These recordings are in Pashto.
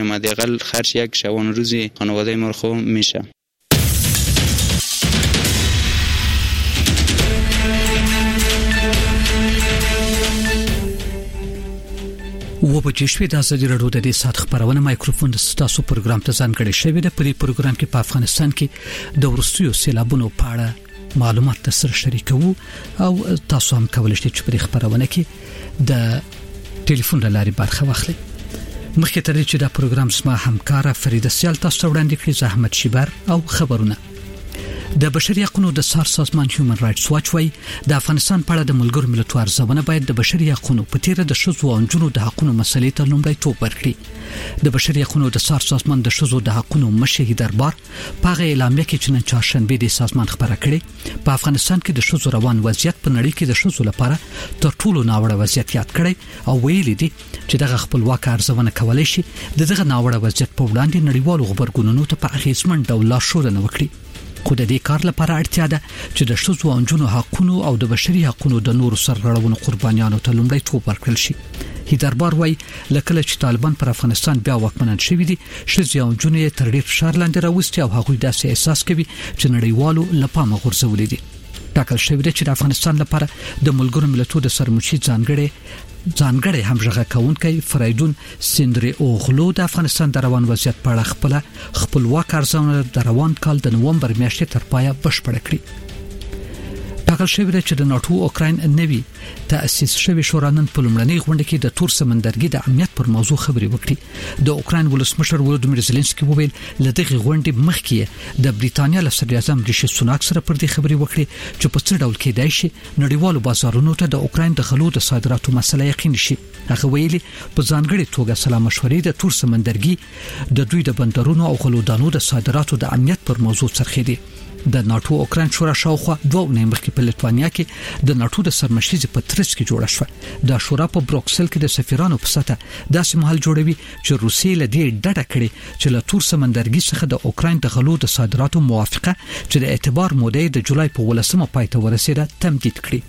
حداقل خرج یک شبانه روزی خانواده ما رو میشه. و په جشوی د ازادي راډیو د دې سات خبرونه مایکروفون د تاسو پروګرام ته ځانګړی شوی د پری پروګرام کې په افغانستان کې د ورستیو سیلابونو په اړه معلومات سره شریکو او تاسو هم کولای شئ چې په خبرونه کې د ټلیفون لارې برخه واخلئ. مخکې تر دې چې دا پروګرام سما همکار فریده سیال تاسو وړاندې کړی زحمت شیبر او خبرونه د بشري حقوقو د سار سازمان هیومن رائټس واچ وای د افغانستان په اړه د ملګرو ملتونو ارزونه باید د بشري حقوقو په تیر د شذو او انجونو د حقوقو مسلې ته لومړیتوب ورکړي. د بشري حقوقو د سار سازمان د شذو د حقوقو مشهي دربار په اعلامیه کې چې نن چهارشنبه د سازمان خبره کړې په افغانستان کې د شذو روان وضعیت په نړۍ کې د شذو لپاره تر ټولو ناوړه وضعیت یاد کړی او ویلي دي چې دغه خپلواک ارزونه کولای شي دغه ناوړه وضعیت په وړاندې نړیوالو خبرګونونو ته په اغیزمن ډول لارښوونه وکړي. خو د دې کار لپاره اړتیا ده چې د شذو او انجونو حقوقو او د بشري حقوقو د نورو سرغړونو قربانیانو ته لومړیتوب ورکړل شي. هی دربار وای لکه چې طالبان پر افغانستان بیا واکمنان شوي دي شذو او انجونو تر ډیر فشار لاندې راوستي او هغوی داسې احساس کوي چې نړیوالو لپاره غورځولې دي. ټاکل شوی دی چې د افغانستان لپاره د ملګرو ملتونو د سرمشي ځانګړي همغږي کوونکی فریدون سندري اوغلو د افغانستان د روان وضعیت په اړه خپلواک ارزونه د روان کال د نومبر میاشتې تر پایه بشپړه کړې. ټاکل شوی دی چې د ناتو اوکراین نوي تأسیس شوی شورا نن په لومړنۍ غونډه کې د تور سمندرګي د امنیت پر موضوع خبرې وکړي. د اوکراین ولسمشر ولودیمیر زيلنسکي وویل لدغه غونډې مخکې د بریټانیا له صدر اعظم ریشي سوناک سره پر دې خبرې وکړي چې په څه ډول کېدای شي نړیوالو بازارونو ته د اوکراین د غلو د صادراتو مسله یقین شي. هغه ویلي په ځانګړي توګه سلا مشورې د تور سمندرګي د دوی د بندرونو او غلو دانو د صادراتو د امنیت پر موضوع څرخېدي. د ناتو اوکراین شورا شاوخوا 2 مخکې په لټوانیا کې د ناتو د سرمشيزي په ترڅ کې جوړه شو. د شورا په بروکسل کې د سفیرانو په سطح داسې محل جوړوي چې روسیې له دې ډډه کړي چې له تور سمندرګي څخه د اوکراین د غلو د صادراتو موافقه چې د اعتبار موده د جولای په 18 پای ته ورسېده تمدید کړي.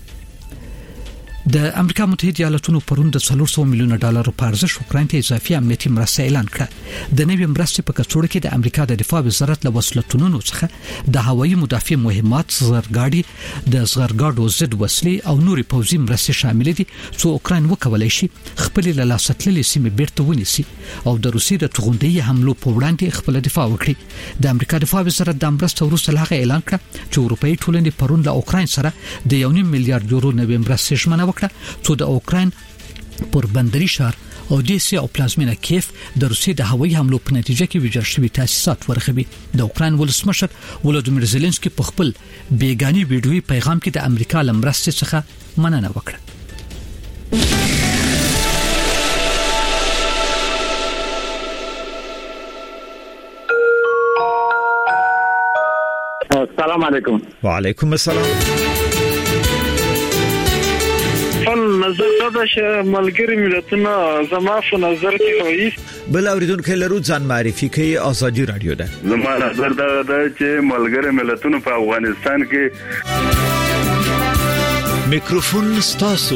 د امریکا متحده ایالاتونو پرون د 400 میلیون ډالر په ارزښت اوکراین ته اضافي امنیتي مرسته اعلان کړه. د نوي مرستې په کڅوړه کې د امریکا د دفاع وزارت له وسلتونو څخه د هوایي مدافع مهمات زغرګاډي د زغرګاډو ضد وسلې او نوري پوځي مرستې شامل دي چې اوکراین وکولای شي خپل له لاساتلې سیمې بیرته ونیسي او د روسي د توغندي حملو په وړاندې خپل دفاع وکړي. د امریکا دفاع وزارت د مرستې وروسته هغه اعلان کړ چې اروپאי ټولنې پرون له اوکراین سره د 1.5 میلیارډ یورو نوي مرستې ژمنه څو د اوکراین پر بندري شهر اودیسا او پلازمینه کیف د روسي د هوایي حملو په نتیجه کې ویجاړ شوي تاسیسات ورغوي. د اوکراین ولسمشر ولودیمیر زيلنسکي په خپل بیګانی ویډیوي پیغام کې د امریکا لمرستې څخه مننه وکړه. السلام علیکم. وعلیکم السلام. نظر دا چې ملګری ملتونه زما په نظر کې وایي بل اوریدونکو لرو ځان معرفي کوي ازادي رادیو ده. زما نظر دا چې ملګری ملتونه په افغانستان کې میکروفون ستاسو.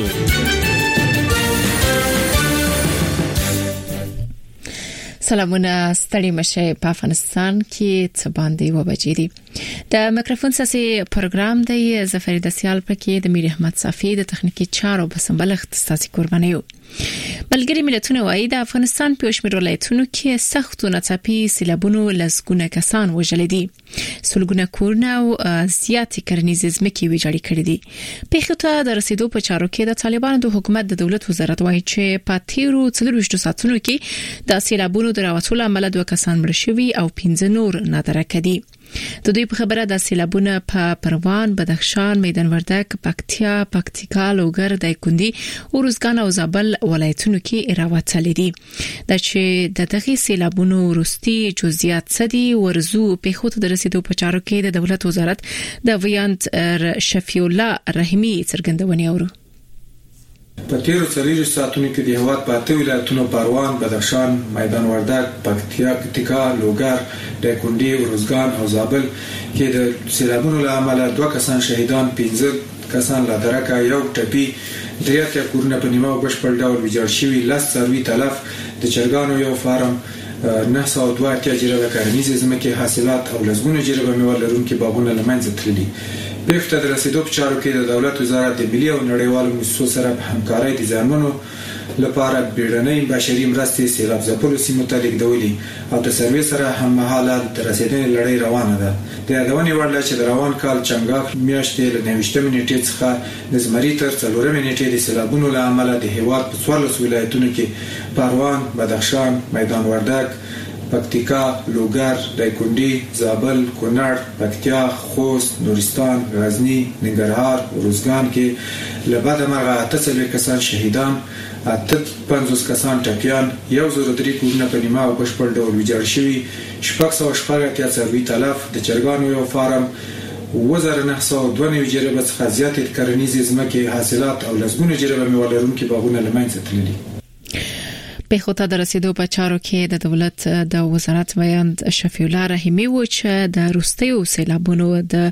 سلامونه ستړي مشه په افغانستان کې څه باندې وبجې دي. د میکروفون ساسي پروګرام دی ظفر دسیال پکې د میر احمد صافي د تخنیکی چارو په سمبلښت ستاسو قربانیو. ملګری ملتونه وايي د افغانستان په شمېر ولایتونو کې سختو ناڅاپي سیلابونو لسګونه کسان وژل دي. سلګونه کورونه او زیاتې کرنیزې ځمکې ویجاړې کړې دي. پیښو ته د رسیدو په چارو کې د طالبانو د حکومت د دولت وزارت وايي چې په تیرو 24 ساعتونو کې د سیلابونو د راوتلو عمل 2 کسان مړ شوي او 15 نور نادرک دي. د دوی په خبره د سیلابونه په پروان، بدخشان، میدان وردګ، پکتیا، پکتیکا، لوګر، دایکندي، اورزګان او زابل ولایتونو کې راوتل دي. د چې د دغه سیلابونو وروستي جزئیات سدي ورزو په خود د رسیدو په چارو کې د دولت وزارت د ویانت شفیع الله رحیمی څرګندونې اورو. په تیرو 24 ساعتونو کې د هیواد په 8 ولایتونو پروان، بدخشان، میدان وردګ، پکتیکا، لوګر، دایکندي، اورزګان او زابل کې د سیلابونو له امله 2 کسان شهیدان، 15 کسان لا درکه، یو ټپي، 3 کورونه په نیمه بشپړ ډول ویجاړ شوي، 10 څاروي تلف، د چرګانو یو فارم 902 جریبه کرنیزه ځمکې حاصلات او لزګونه جریبه میوه لرونکي باغونه لمنځه تللي. پیښته د رسیدو په چارو کې د دولت وزارت د ملي او نړیوالو مؤسسو سره په همکارۍ د ځانونو لپاره بیړنۍ بشري مرستې سیلاب ځپلو سیمو ته لیږدولې او د سروې سره هممهاله د رسیدنې لړۍ روانه ده. د یادونې وړ ده چې د روان کال چنګاښ میاشتې له 29 نیټې څخه د زمري تر 4 نیټې د سیلابونو له امله د هیواد په 14 ولایتونو کې پروان، بدخشان، میدان وردګ، پکتیکا، لوګر، دایکنډي، زابل، کونړ، پکتیا، خوست، نورستان، غزنی، ننګرهار، روزګان کې لبعد مرغه 8 کسان شهیدان، 50 کسان ټپیان، 103 کورونه په نیمه او بشپړ ډول ویجاړ شوي، 680 څاروي تلف، د چرګانو یو فارم، 1992 جریبه څخه زیاتې کرنیزې ځمکې حاصلات او لزګونه جریبه میوه لرونکي باغونه لمنځه تللي. په خوته د رسیدو په چارو کې د دولت د وزارت ویاند شفیع الله رحیمی و چې د روستیو سیلابونو د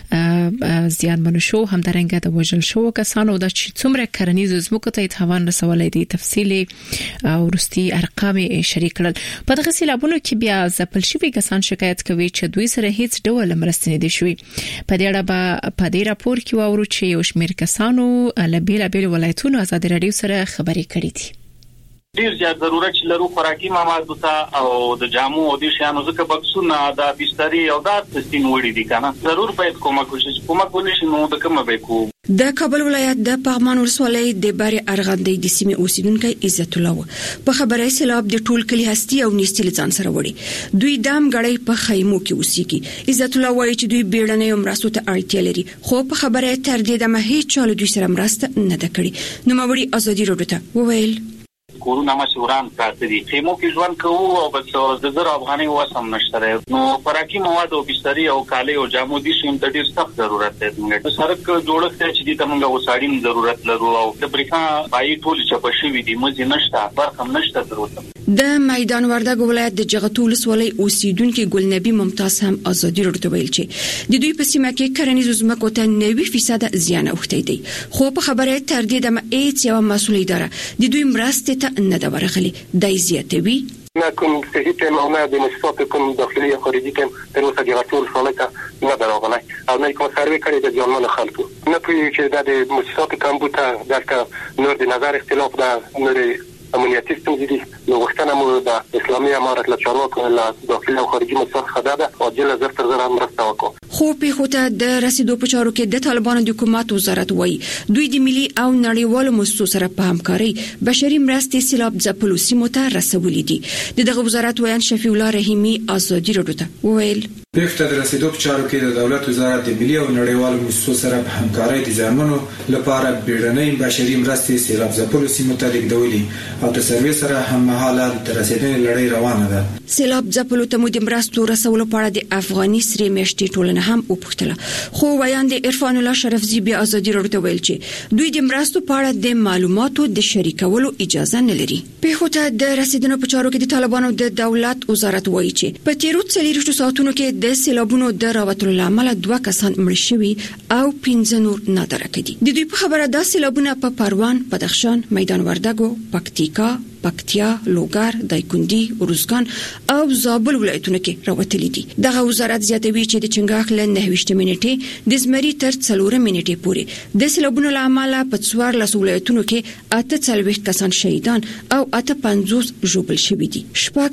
زیانمنو شو همدارنګه د وژل شو کسانو د څومره کرنیزو ځمکو ته تاوان رسولای دي تفصیلي او روستي ارقام شریک کړل. په دغه سیلابونو کې بیا ځپل شوي کسان شکایت کوي چې دوی سره هیڅ ډول مرستې نه دي شوي. په دې اړه په دې راپور کې واورو چې یو شمېر کسانو له بیلابیل ولایتونو ازادي رادیو سره خبرې کړې دي. ډیر زیات ضرورت چې لرو خوراکي موادو ته او د جامو او د شیانو ځکه بکسونه د بسترې او د تستین وړي دي کنه ضرور باید کومک وشي نو د کومه به کو. د کابل ولایت د پغمان ولسوالۍ د بری ارغندې د سیمې اوسیدونکو عزت الله په خبري سیلاب د ټول کلی هستی او نيستل ځان سره وړي. دوی دام غړې په خیمو کې اوسېږي. عزت الله وایي چې دوی بیړنۍ مرستو ته اړتیا لري خو په خبره تر دې د مهي چاله دوی سره مرسته نه ده کړې. نو موري ازادي روډته وویل کورونه مشوران پراته دي خیمو کې ژوند کوو او بس د زر افغاني وسم نشته نو خوراکي مواد او بسترې او کالي او جامو دي شیم د ډیر سخت ضرورت دی. موږ سرک جوړښت چې دي تمغه وساړین ضرورت لرو او د بریښنا پای ټول چپشي وي دي مزه نشته برخم نشته ضرورت. د میدان وردګ ولایت د جغتول ولسوالۍ اوسیدونکو ګلنبي ممتاز هم ازادي روډ ویل چې د دوی په سیمه کې کرنیز ځمکو ته 90% زیان اوښتی دی خو په خبره تر دې د ایت یو مسولې اداره د دوی مرسته ته نه دا ورغلي دای زیاتوي. نکن صحیح تمامه د مصفاتکم داخلي او خارجي کم تر اوسه جغتول ولسوالۍ نه دراغلی او نه کوم سروې کړی د ځوانانو خلکو نه پوهیږي چې د مصفات کمبوته دلته نور د نظر اختلاف ده نور امنیتي ستونزې دي نو وختونه مو د اسلامي امارت له چارواکو له داخلي او خارجي مصرف خداده او جل زر تر زر مرسته وکړو. خو په خوته د رسیدو په چارو کې د طالبانو د حکومت وزارت وایي دوی د ملي او نړیوالو مؤسسو سره په همکاري بشري مرستې سیلاب ځپلو سیمو ته رسولې دي. دغه وزارت ویان شفیع الله رحیمی ازادي روډته وویل پیښته د رسیدو په چارو کې د دولت وزارت د ملي او نړیوالو مؤسسو سره په همکارۍ د ځانونو لپاره بیړنۍ بشري مرستې سیلاب ځپلو سیمو ته لیږدولې او د سروې سره هممهاله د رسیدنې لړۍ روانه ده. سیلاب ځپلو ته مو د مرستو رسولو په اړه د افغاني سری میاشتې ټولنه هم وپوښتله خو ویان د عرفان الله شرفزی بیا ازادي روډته ویل چې دوی د مرستو په اړه د معلوماتو د شریکولو اجازه نه لري. په خوته د رسیدنو په چارو کې د طالبانو د دولت وزارت وایي چې په تیرو 40 ساعتونو کې د سیلابونو د راوتلو لامل 2 کسان مړ شوي او 15 نور نادره کړي. د دوی په خبره د سیلابونو په پروان، بدخشان، میدان وردګ، پکتیکا، پکتیا، لوګر، دایکنډي، روزګان او زابل ولایتونو کې راوتلي دي. دغه وزارت زیاتوي چې د چنګاښ له 29 منټې د زمري تر 4 منټې پورې د سیلابونو لامل په 14 ولایتونو کې 48 کسان شهیدان او 58 ژوبل شوي دي.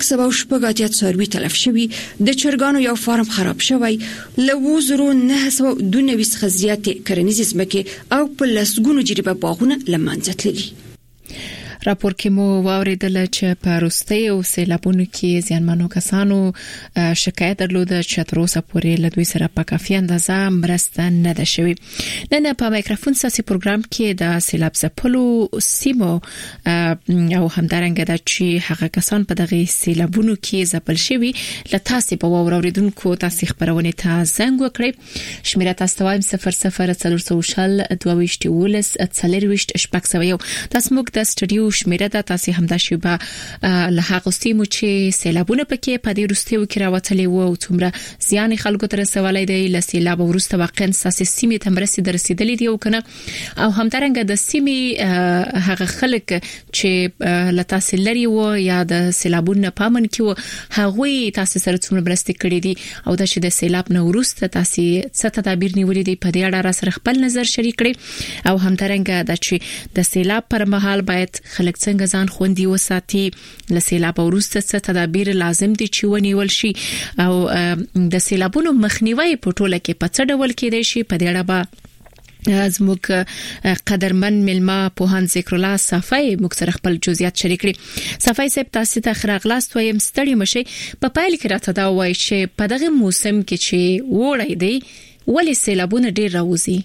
780 څاروي تلف شوي، د چرګانو یو فارم خراب شوی، له 1992 څخه زیاتې کرنیزې ځمکې او په لسګونو جریبه باغونه لمنځه تللي. راپور کې مو واوریدل چې په روستیو سیلابونو کې زیانمنو کسانو شکایت درلود چې تر اوسه پورې له دوی سره په کافي اندازه مرسته نه ده شوې. نن په مایکروفون ساسي پروګرام کې د سیلاب ځپلو سیمو او همدارنګه د چې هغه کسان په دغه سیلابونو کې ځپل شوي له تاسو په اوریدونکو تاسو خبرونه ته زنګ وکړئ. شمیره تاسو وایم 00 420 22 شپږ سوه. تاسو موږ د سټډیو شمیره ده تاسو همدا شیبه له هغه سیمو چې سیلابونه پکې په دې وروستیو کې راوتلې وو او څومره زیان خلکو ته رسولای دی له سیلاب وروسته واقعا ساسي سیمې ته رسیدلې دی او کنه او همدارنګه د سیمې هغه خلک چې لتا سلري وو یا د سیلابونو پامن کې وو هغه تاسو سره څومره برسته کړی دي او د شه د سیلاب نو وروسته تاسو څه تدابیر نیولې دي په دې اړه را سره خپل نظر شریک کړئ او همدارنګه د چې د سیلاب پر مهال باید خلک څنګه ځان خوندي وساتي له سیلاب وروسته څه تدابیر لازم دي چې ونیول شي او د سیلابونو مخنیوي په ټوله کې په څه ډول کېدای شي په دې اړه به زموږ قدرمن ملما پوهان ذکر الله صفای مکسر خپل جزئیات شریک کړي. صفای صاحب تاسو ته خراغلاست وایم ستړي مشه په پایل کې راته دا وایي چې په دغه موسم کې چې وړي دی ولې سیلابونه ډیر راوځي.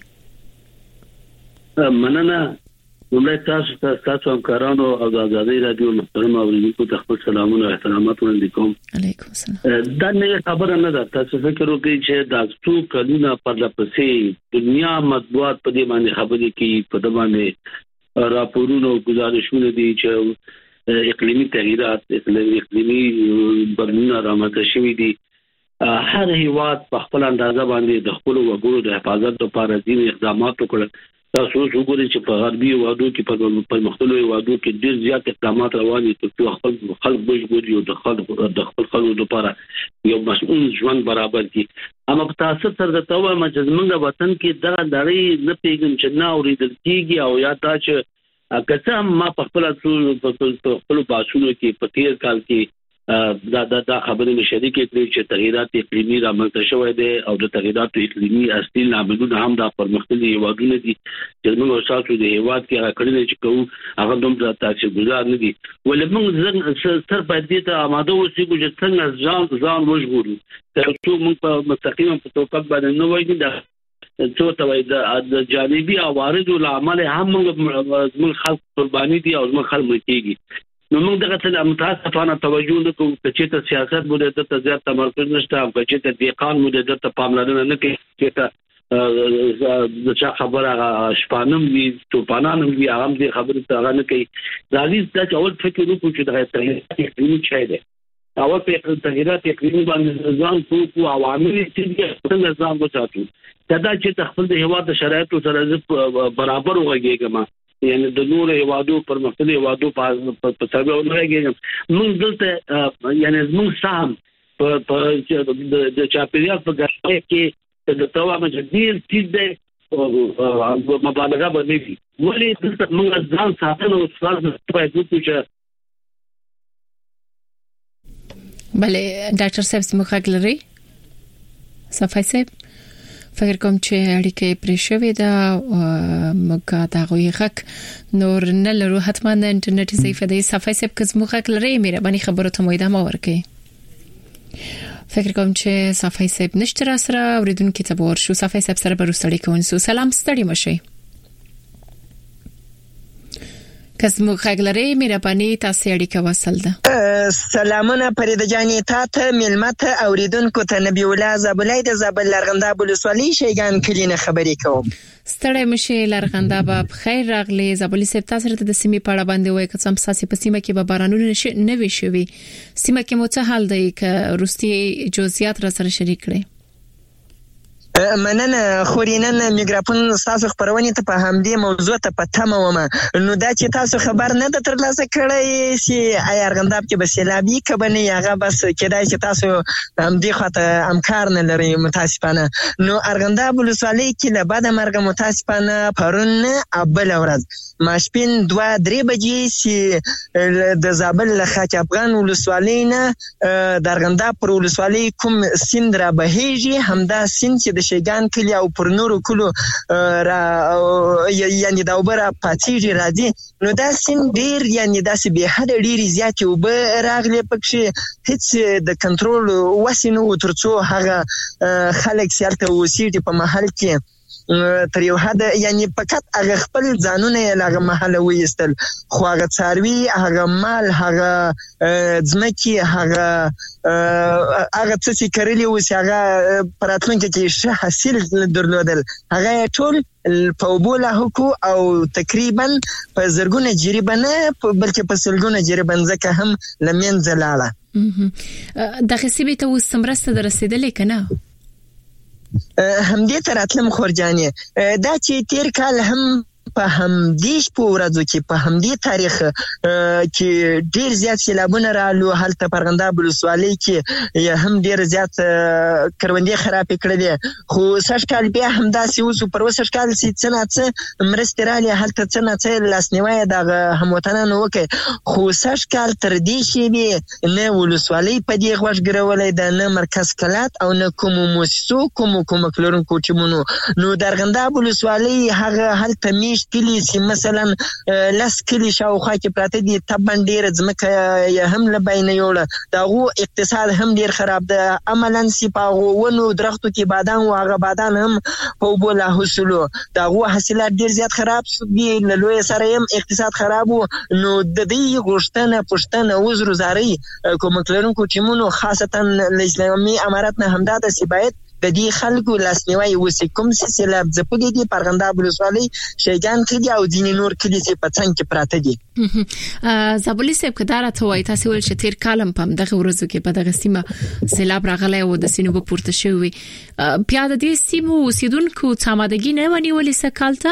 مننه ولې تاسو همکارانو او د آزادۍ رادیو محترم اوریدونکو ته خپل سلامونه او احترامات وړاندې کوم. علیکم السلام. دا نه خبره نه ده تاسو فکر وکړئ چې دا څو کلونه پر لپسې دنیا مطبوعات په دې باندې خبرې کوي په دې باندې راپورونو گزارشونه دي چې اقلیمي تغیرات اقلیمي بدلون رامنځته شوي دي. هر هیواد په خپل اندازه باندې د خپل وګړو د حفاظت لپاره ځینې اقدامات وکړل. تاسو وګورئ چې په غربي هیوادو کې په مختلفو هیوادو کې ډېر زیات اقدامات روان دي چې خپل خلک بشګوري او د خپل خلکو لپاره یو مسؤل ژوند برابر کړي. اما په تاسو سره د توه مجزمنګ وطن کې دا دړې نه پیګم چې نه اوریدل کیږي او یا تا چې کله ما په خپل باسونو کې په تیر کال کې دا خبرې مشارکت کړې چې تغیرات اقلیمي رامنځته شوې دي او د تغیرات اقلیمي اصلي عاملونه هم د پرمختللي هیوادونو دي چې موږ تاسو د هیواد کې راکړل چې کوو هغه دومره تاثیرګذار نه دي ولې موږ سر په دې ته آماده اوسو چې څنګه ځان وژغورو ترڅو موږ په مستقیم په توګه باندې نو وایي دا څو توای د جانبي عوارض او عمل هم موږ خلک قرباني دي او موږ خلک کېږي. نو موږ دغه څه متاسفانه توجه نکوو چې ته سیاست مو د زیات تمرکز نشته او چې ته دیقان مو د پاملرنه نه کوي چې ته د چا خبره شپانم وي چوپانانم وي هغه دې خبره ته نه کوي. راځي چې اول فکر وکړو چې دغه تغیرات اقلیمي چای دی اول په تغیرات اقلیمي باندې ځان کو عوامل چې څنګه ځان وساتو دا چې خپل د هوا د شرایطو سره برابر وګورئ یعنی د نور هیوادو پر مختلف هیوادو په سبب ولرګي موږ دلته یعنی موږ سام په د چاپیریال په ګټه کې د توه مجدیر چې د مبالغه باندې ولې دلته موږ ځان ساتنه او څار په دې چې بله ډاکټر صاحب سمخه لري صفای صاحب فکر کوم چې اړیکې پرې شوې ده موږ دا غوي حق نور نه لرو حتما د انټرنیټ صفحه د صفای صاحب کزمو حق لري مې باندې خبرو ته مویده ما ورکې فکر کوم چې صفای صاحب نشته را سره اوریدونکو ته ورشو صفای صاحب سره برستړی کوم سلام ستړي مشه کزمو خغلری مهرباني تاسو اړیکه وصل ده. سلامونه فرید جاني تاسو ملمت اوریدونکو ته نبی الله زبلای د زبل لرغنده بلوسوالي شیګان کلینه خبرې کوم. ستړی مشه لرغنده به خیر راغلی زبلی سپ تاسو ته د سیمې پاړه باندې وای کڅم ساسي په سیمه کې به بارانونه نه وي شوي سیمه کې مو څه حال دی ک روستي جزئیات را سره شریک کړئ. مننه خورینن میګراپون تاسو خبرونه ته په همدې موضوع ته پته ومه نو دا چې تاسو خبر نه د ترلاسه کړی چې آیا ارغنداب کې بسیلابي کبنه هغه بس کېدای چې تاسو همدې خاطر امکار نه لري متاسفانه نو ارغنداب ولسوالۍ کې له بعد مرګ متاسفانه پرون ابل ورځ ماشپین 2-3 بجې چې د زابل له خاک افغان ولسوالۍ نه د ارغنداب پر ولسوالۍ کوم سیند را بهيږي همدا سیند چې د شیګان کلی او پر نورو کلو یعنی دا وبره پاتېږي راځي نو دا سیند ډیر یعنی داسې به حد ډیر زیات وب راغلي پکې هیڅ د کنټرول وسینو ترڅو هغه خلک سیالته وسیټي په محل کې تر یو حد یعنی فقط هغه خپل ځانونه لغه محله وېستل خو هغه څاروي هغه مال هغه ځمکې هغه څه چې کړلی و چې هغه پراتلونکي کې ښه حاصل درلودل هغه ټول په وبوله حکو او تقریبا په زرګونه جریبه نه بلکې په سلګونه جریبه ځکه هم لمنځه لاړه دغه سیمه ته اوس مرسته درسیدلې کنه همدې تراتلم خورجانې دا چې تیر کال هم په همدې ورځو کې په همدې تاریخ کې ډیر زیات سیلابونه رالو هلته پرغنداب ولسوالۍ کې هم ډیر زیات کروندې خراب کړلې خو سږ کال بیا همداسې اوس پر وسږ کال چې څه مرستې رالې هلته څه لاسنیوی دغه هموطنانو وکړي خو سږ کال تر دې شیبې نه ولسوالۍ په دې غوږ ګرولې ده نه مرکز کلات او نه کومو مؤسسو کومو پلورونکو ټیمونو نو د ارغنداب ولسوالۍ هغه هلته میشت کلی چې مثلا لاس کلی شاوخوا کې پراته دي طبعا ډیر ځمکه هم لباینه یوړه داغو اقتصاد هم ډیر خراب ده عملاً سپاغو ونو درختو کې بادام او هغه بادام هم په بوله حاصلو داغو حاصلات ډیر زیات خراب دي لوی سره هم اقتصاد خراب نو د دې پښتنه وزرو زاري کوم کلرونکو ټیمونو خاصتا اسلامي امارات نه همداده سی باید د دې خلکو لاسنیوي وسی کوم سیلاب ځپلې دي پرغنداب ولسوالۍ شیګان کلی او ځینې نور کلی چې په څنګ کې پراته دي زابلی صاحب کدارت وای تاسو ول چې تیر کالم پم دغه ورځو کې په دغه سیمه سیلاب راغلی او د سینو په پورته شوی پیاده دي سیمو اوسیدونکو څامدګي نه ونیولې سکالته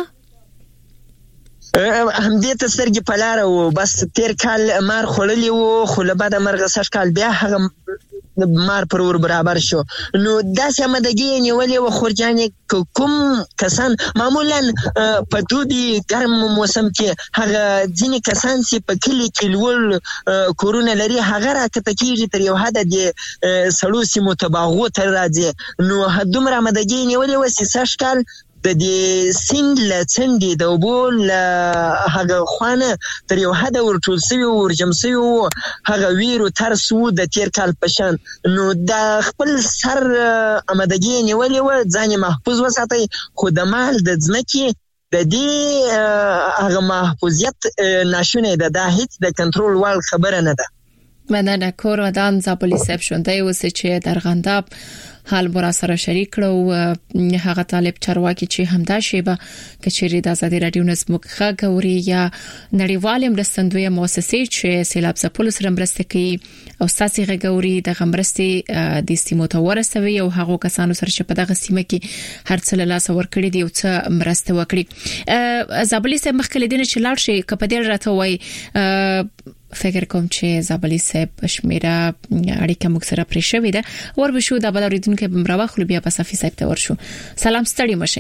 همدې ته سترګې په لاره و بس تیر کال مار خړلې و خو له بعد مرغه سږ کال بیا هغه مار پر ور برابر شو نو داسې آمدګي نیولې و خورجانې کوم کسان معمولا په دوبي ګرم موسم کې هغه ځینې کسان چې په کلی کې لول کورونه لري هغه راکته کېږي تر یو حد د سړو سیمو تباغو ته راځي نو دومره آمدګي نیولې و چې سږ کال د دې سیند له څنډې د اوبو له هغه خوانه تر یو حد ورټول سوي ورجم سوي هغه ویرو ترسو د تیر کال پشان نو د خپل سر آمدګي نیولې و ځان محفوظ وساتي خو د مال د ځمکې د دې هغه محفوظیت ناشونه ده دا هیڅ د کنټرول وړ خبره نه ده مننه کور ودان زابلی صاحب شوندای وسه چې درغنداب حال برا سره شریک کړو هغه طالب چارواکي چې همدا شیبه کچېری د ازادي رادیو نسمخه غوري یا نړیوال مرستندوی مؤسسې چې سیلاب ځپلو سره مرسته کوي او ساسي غوري د غمرستي د استیمو ورسوي او هغه کسانو سره چې په دغه سیمه کې هر څه له لاس ورکړي دي او څه مرسته وکړي زابلی صاحب مخکې دینه چې لاړ شي کپدیر راته وای فکر کوم چې زابلی صاحب شمیره اړیکه موږ سره پرې شوې ده ور بشو د بلوریدونکو بمراوه خو بیا په صفي صاحب ته ورشو سلام ستړي مشه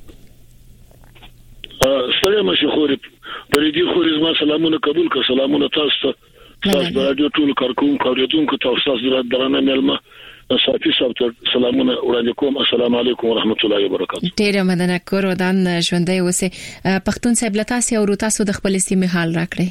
سلام مشه خوري پرې دي خوري زما سلامونه قبول ک سلامونه تاسو ته تاسو رادیو ټول کارکونکو اوریدونکو تاسو درانه ملما صافي صاحب سلامونه وړاندې کوم السلام علیکم ورحمت الله وبرکاته ډیر مننه کور ودان ژوندۍ اوسه پښتون صاحب لتاسي او تاسو د خپل سیمه حال راکړي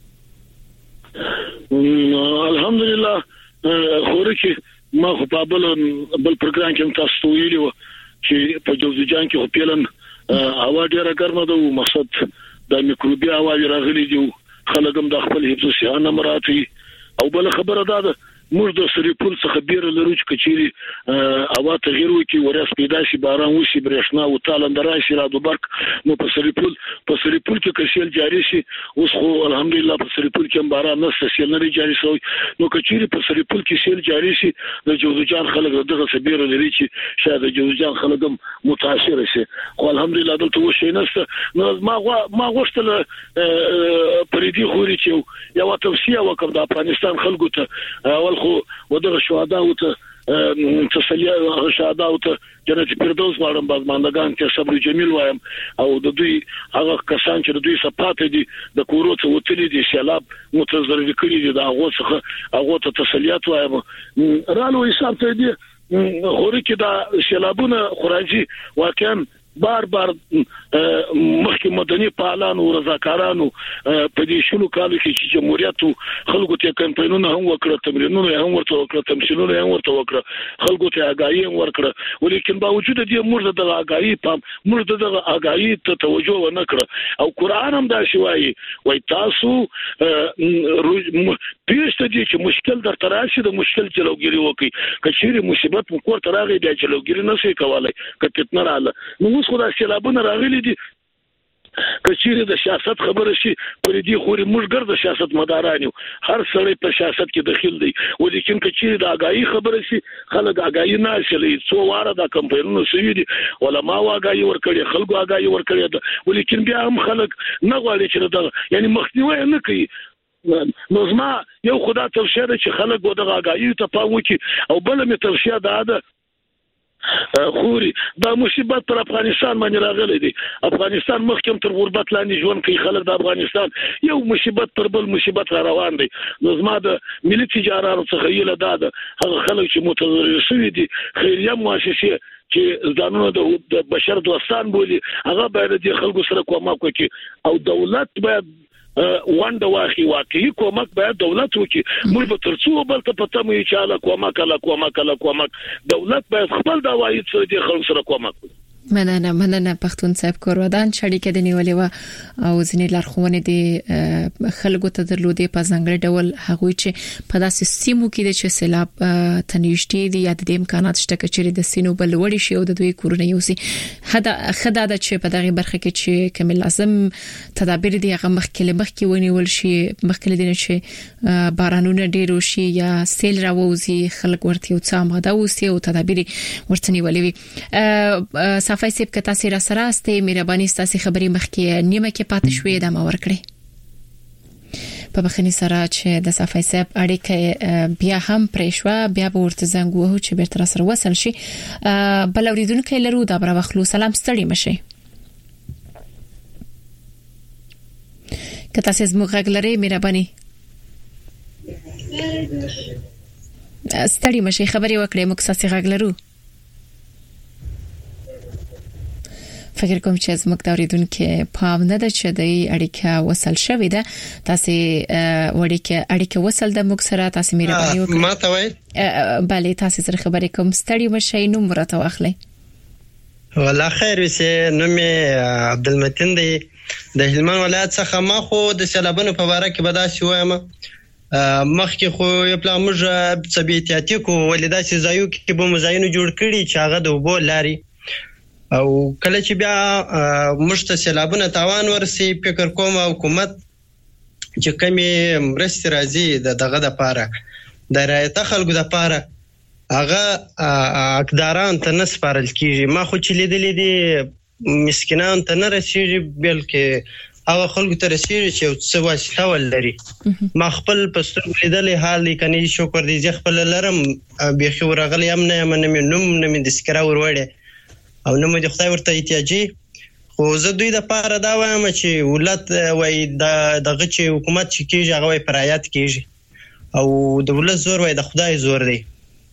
الحمدلله خوري چې ما خو په بل پروګرام کې تاسو ویلو چې په جوزجان کې خپلن هوا ډیره ګرمه ده او مقصد د میکروبي هوا راغلي دي خلک هم د خپل حفظ صحه مراتي او بل خبره ده موږ د سریپول څخه بیر لرو چې کچيري هوا تغیر وکي ورس پیدا شي باران وشي برېښنا او تالند راشي را دوبرک نو په سریپول کې کشل جاری شي اوس خو الحمدلله په سریپول کې باران نشته سیل نه جاری شوی نو کچيري په سریپول کې سیل جاری شي د جوزجان خلک دغه سبیر لري چې شاید د جوزجان خلک متاثر شي خو الحمدلله دلته وشي نشته نو ما غوښتل پریدي خوري چې یو توصیه وکړم د افغانستان خلکو ته اول خو ودغه شهدا او ته تسلیه شهدا او ته جنت فردوس غواړم بازماندگان ته صبر جمیل وایم او د دوی هغه کسان چې د دوی صفات دي د کورو ته وتلي دي سیلاب متضرر کړي دي دا هغه ته تسلیات وایم رالو حساب ته دي خوري کې دا سیلابونه خراجي واقعا بار مخکې مدني فعالانو او رضاکارانو په دې شلو کالو کې چې جمهوریت خلکو ته کمپاینونه هم وکړه تمرینونه هم ورته وکړه تمثيلونه هم ورته وکړه خلکو ته آگاهي هم ورکړه ولیکن باوجود دې موږ د آگاهي موږ د آگاهي ته توجه ونه کړه او قران هم دا شوایي وای تاسو پیښته دي چې مشکل در تراشي د مشکل چلوګيري وکي کچېری مصیبت مو کوړه راغی د چلوګيري نه شي کولای کته نه رااله نو اوس خو دا سیلابونه راغلي دي کچېری د سیاست خبره شي پر دې خوري موږ ګرځ سیاست مدارانیو هر سړی په سیاست کې داخل دی ولیکن کچېری د آگاهي خبره شي خلک آگاهي نه شلي څو واره د کمپاینونو سوي دي علماء آگاهي ورکړي خلکو آگاهي ورکړي ولیکن بیا هم خلک نه غواړي چې دا یعنی مخنیوي نه کوي نو زما یو خدا توصیه ده چې خلک دغه آگاهي ته پام وکړي او بل مې توصیه ده خوري دا مصیبت پر افغانستان باندې راغلی دی افغانستان مخکې تر غربت لاندې ژوند کوي خلک د افغانستان یو مصیبت پر بل مصیبت را روان دي نو زما د ملي تجارت څخه یله ده هغه خلک چې متضرر شوي دي خیریه مؤسسې چې ځانونه د بشر دوستان بولي هغه باید د خلکو سره کومک وکړي او دولت باید وانده واقعي کومک باید دولت وکړي موږ به ترڅو بل ته پته مې چې کومک دولت باید خپل د وایي سره د خلکو سره کومک وکړي مننه پښتون صاحب کورودان شړې کې د نیولې و او ځنې لارښوونې د خلکو ته درلودې په ځانګړي ډول هغه چې په داسې سیمو کې د سیلاب تنیشتي دي یا د امکانات شته چې د سینو بل وړي شي او د دوی کورونه یوسي خدا د چې په دغه برخه کې چې کوم لازم تدابیر دي هغه مخکې ونیول شي مخکې دي چې بارانونه ډیر وشي یا سیل راووزي خلک ورته یو څه آماده وسی او تدابیر ورته نیولې وي صافي سیب کتا سره سره استې مهرباني ستاسو خبري مخکې نیمه کې پاتې شوې د ما ورکړې په بخنی سره چې د صافي سیب اړیکه بیا هم پرېښوا بیا به ورته زنګ وهو چې بیرته سره وصل شي بل اوریدونکو لرو دا بر وخلو سلام ستړي مشي کتا سیز مغږ لري مهرباني ستړي مشي خبري وکړې مکساسي غږ لرو فکر کوم چې زموږ د اوریدونکو پام نه ده چې د اړیکه وصل شوې ده تاسو اړیکه وصل د موږ سره تاسو مهرباني وکړئ ما ته وای bale تاسو سره خبرې کوم ستړي مشي نو مرته واخلئ والله خیر وسه نو مې عبدالمتین دی د هلمند ولایت څخه ما خو د سیلابونو په اړه کې بداسي وایم مخکې خو یو پلان موږ ثبیتاتي کو ولدا سي زایو کې به مزاینو جوړ کړي چې هغه د وبو لاري او کله چې بیا مشت سیلابونه تاوان ورسي فکر کوم حکومت چې کمی مرستې راځي دغه د پاره د رایته خلکو د پاره هغه اقداران ته نسپارل کیږي ما خو چې لیدلې دي مسکینان ته نه رسیږي بلکې هغه خلکو ته رسیږي چې څه واسطه ولري ما خپل پستر لیدلې حال کني شکر دې خپل لرم بيخي ورغلی هم نه منم نوم نه مې د سکرا وروړي او نو مې د خدای ورته احتیاجي خو زه دوی د پاره دا وایم چې ولادت وای دغه چې حکومت چې کیږي هغه وای پرایات کیږي او د ولادت زور وای د خدای زور دی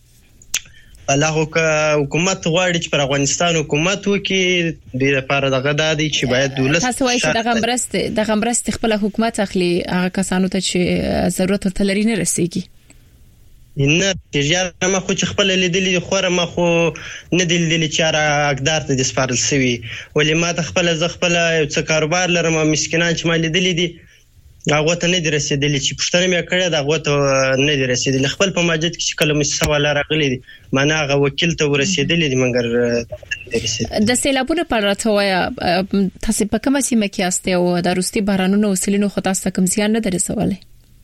الله حکومت غواړي چې پر افغانستان حکومت وکي د لپاره دغه دادی چې باید دولت تاسو وایي چې د غمرست خپل حکومت اخلي هغه کسانو ته چې ضرورت تلري نه رسیږي نه تجارت ما خو چې خپل لیدلې خوره ما خو نه لیدلې چې را اقدار ته د سپارل سوي ولې ما ته خپل څه کاروبار لرم مسکینان چې ما لیدلې دي هغه ته نه رسیدلې چې پښتنه مې کړې دا هغه ته نه رسیدلې خپل په ماجد کې کله مې سوال راغلي دي معنا هغه وکیل ته ورسیدلې دي مګر د سیلابونو په اړه ته وایي تاسو په کومه سیمه کې استه او د روسي بارانونو وسیلینو خو تاسو کوم زیان نه درسولې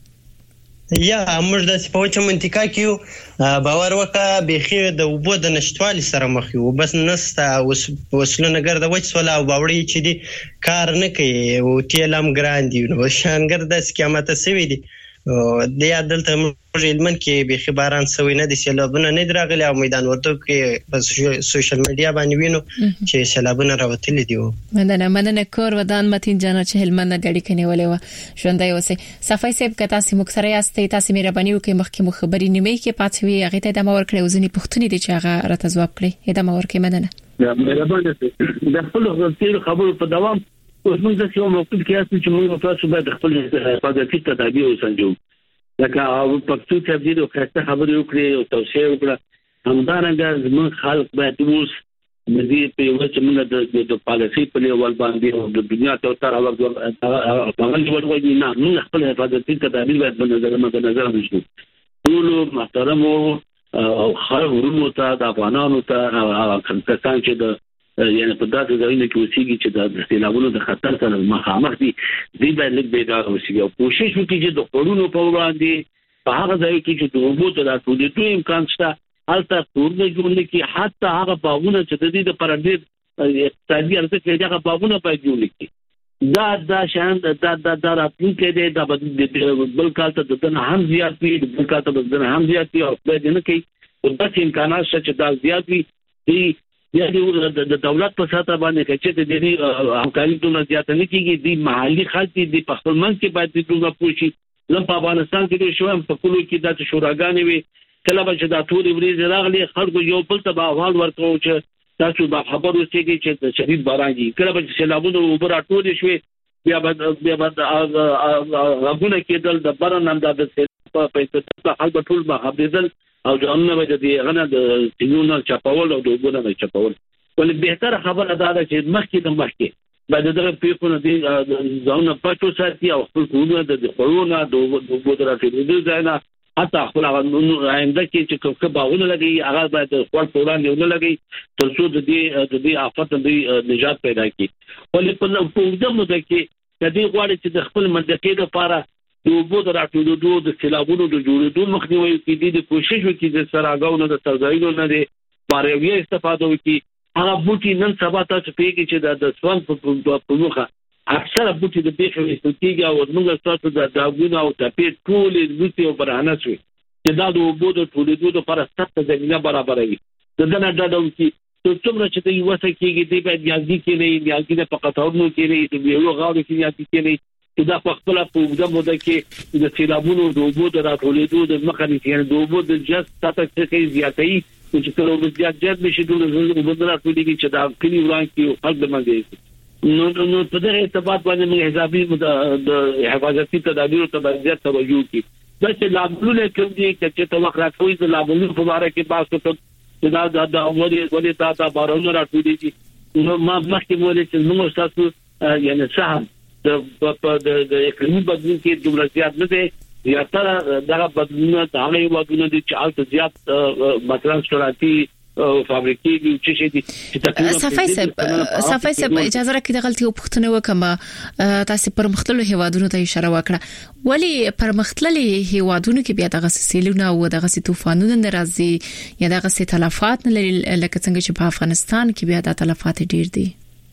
یا موږ د سپوچ منطقه کې باور وکړه بيخي د وبو د نشټوالي سره مخ یو بس نستا وسلونه ګرځي وڅولا او باوړي چې دي کار نه کوي او تیلم ګران دي نو شانګر د سکامت سوي دي د یادلته موږ علمن کې بيخي باران سوي نه دي سیلابونه نه دراغلي او میدان ورته کې بس سوشل میډیا باندې وینو چې سیلابونه راوتلي دي مننه کور ودان متین جانا چې هلمند د اړیکې نیولې و ژوندۍ اوسه صفای سیب کتا سي مکسره یاستې تاسو مهرباني وکړئ مخکې مخبري نیمه کې پاتوي هغه ته د مور کړو ځنی پښتوني دي چې هغه راته جواب کړي دا مور کې مننه مهربانه د خپل غلطي خبرو په دوام اوس موږ د یو موقف کې اساس چې موږ تاسو باید خپل حفاظتي تدابیر وسنجو لکه او پښتو تبدیل او خبرې وکړي او توصیه وکړه همدارنګه زموږ خلک باید اوس د دې په وجه موږ د پالیسي په لیول باندې او د دنیا ته تر هغه ورغوي نه موږ خپل حفاظتي تدابیر باید په نظر ونیسو ټول محترم او خلک ورونو ته د افغانانو ته کسان چې د یعنی په داسې ځایونو کې اوسېږي چې د سیلابونو د خطر سره مخامخ دي دوی باید لږ بیدار اوسېږي او کوشش وکړي چې د خړونو په وړاندې په هغه ځای کې چې د اوبو د راټولېدو امکان شته هلته کورونه جوړ کړي حتی هغه باغونه چې د دې لپاره ډېر اقتصادي ارزښت لري هغه باغونه باید جوړ کړي دا شان دا راتلونکی دی دا بل کال ته دنه هم زیات وي بل کال ته دنه هم زیات وي او خدای دې نه کوي او داسې امکانات شته چې دا زیات وي یا د دولت په ساته باندې چې د دې همکاري ټول زیات نه کیږي د محلي خلک د خپل منځ کې باید د ټول پوښي زم په افغانستان کې شوم په کلو کې د شوراګانې وي کله چې دا ټول ورځ راغلي خلکو یو بل ته احوال ورکړو چې تاسو به خبر اوسئ چې د شدید باران دي کله چې سیلابونه وبره ټول شوي بیا بعد غوونه کېدل د باران هم د په پیسې خلک ټول به خبرېدل او ځانونه به د غنه د سینونو چپاول او د وګړو چپاول ولې بهتره خبره ده چې مخکې بعد دغه پیښونه دي ځانونه پټو ساتي او خپل کورونه د خورونه د وګړو راټولېدل ځای حتی خپل آینده کې چې کوم باغونه لګي هغه باید خپل پروګرام یو نه لګي تر څو د دې آفت د نجات پیدا کړي ولې په دغه مده کې د دې غواړي چې د خپل منطقې لپاره د وګړو د راټولېدو د سیلابونو د جوړېدو مخنیوي کې د کوشش وکړي د سراغاونو د ترځایونو نه د باروي استفاده وکړي هغه بوټي نن سبا تاسو پیږي چې د سوان په مخه اکثره بوټي د بیخ وستېږي او موږ تاسو د داګونو او تپې ټول لوتي او برهانه شوي چې دا د وګړو د ټولېدو لپاره سخت زمينه برابروي د دنه ډاډو کې څومره چې د یو څه کېږي دی باید یادګي کې نه یادګي په قطارونو کې نه د یو غاړو کې یادګي کې نه چې دا په خپل په وګړو مده کې د سیلابونو د وګړو د راټولېدو د مخنیوي د وګړو د جست تاسو کې زیاتې چې کله وګړي جذب شي د وګړو راټولېږي چې دا کلی وران کې خلک د منځي نو په دغه ارتباط باندې موږ حسابي د حفاظتي تدابیر ته باید توجه وکړو دا چې لابلونه کوم دي چې ته وخت راځوي د لابلونو په اړه کې بحث وکړو دا ولې دا بارونه راټولېږي نو ما مخکې مولې چې موږ تاسو یعنی صاحب د اقلیمي بدلون کې دومره زیات نه دي زیاتره دغه بدلونه د هغه ودونه دي چې البته زیات مثلا صنعتي فابریکې چې شي دي صفای سب اجازه راکړئ د غلطي او پښتنه وکم تاسو پر مختلفو هیوادونو ته اشاره وکړه ولی پر مختلفو هیوادونو کې بیا دغه سیلونه او دغه طوفانونه ناراضي یا دغه تلفات نه لکه څنګه چې په افغانستان کې بیا د تلفات ډیر دي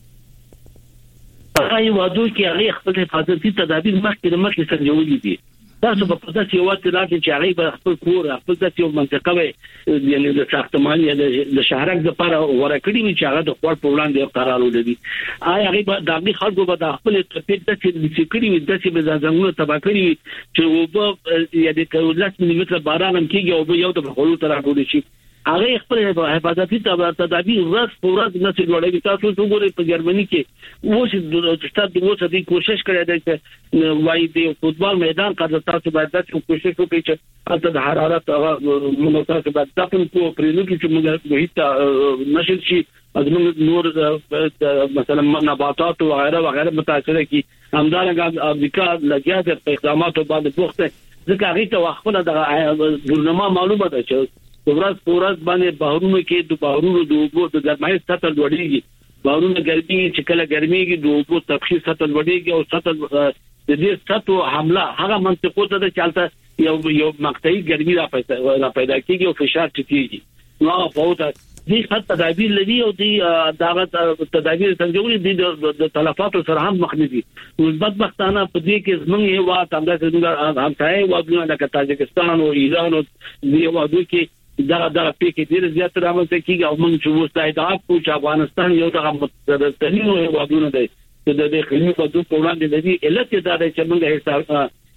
هغه هیوادو کې هغه خپل حفاظتي تدابیر مخکې سنجولي دي تاسو په داسې یو وخت راځي چې هغه به خپل کور خپل داسې یو منطقه وي یعنی د ساختمان یا د شهرک لپاره ورکړي وي چې هغه د خپل په وړاندې قرار ولري هغه به د خلکو به د خپل ترتیب داسې فکرې وي داسې به ځانګړو تبا کړی وي چې وب یا د 10 ملي متر باران هم کېږي او یو د خلکو تر راغلي شي هغه خپل حفاظتي تدابیر ورځ په ورځ نه څلوري تاسو وګورئ په جرمني کې اوس د شتات د اوسه د کوشش کړی دی چې وایي د فوتبال میدان کړه تاسو باید د کوشش وکړئ چې د حرارت موږ تاسو باید تاسو په پرېنو کې چې موږ هیڅ نشل شي ازمن نور مثلا نباتات او غیره متاثر کی همدارنګه امریکا لګیا د اقداماتو باندې بوخته ځکه هغه ته وخت د برنامه معلومه ده چې ورځ باندې بهرونو کې د بهرونو د اوبو د ګرمۍ سطح لوړیږي بهرونو ګرمي چې کله ګرميږي د اوبو تبخیر سطح لوړیږي او سطح د دې سطح حمله هغه منطقو ته چالتہ یو مقطعي ګرمي را پیدا کیږي او فشار چتیږي نو په اوته دې خط تدابیر لري او دې داغه تدابیر څنګه د تلفاتو سره هم مخ نه دي مثبت بختانه په دې کې زمونږ یو وخت همداسې هم ځای وګڼو د تاجکستان او ایران او دې وادو کې دا پیکې ډیر زیات رامنځته کیږي او موږ چې مستعدات کو چې افغانستان یو دغه متدرسین او وادونه دی چې د اقلیمي بدلون په وړاندې د دې علت دا دی چې موږ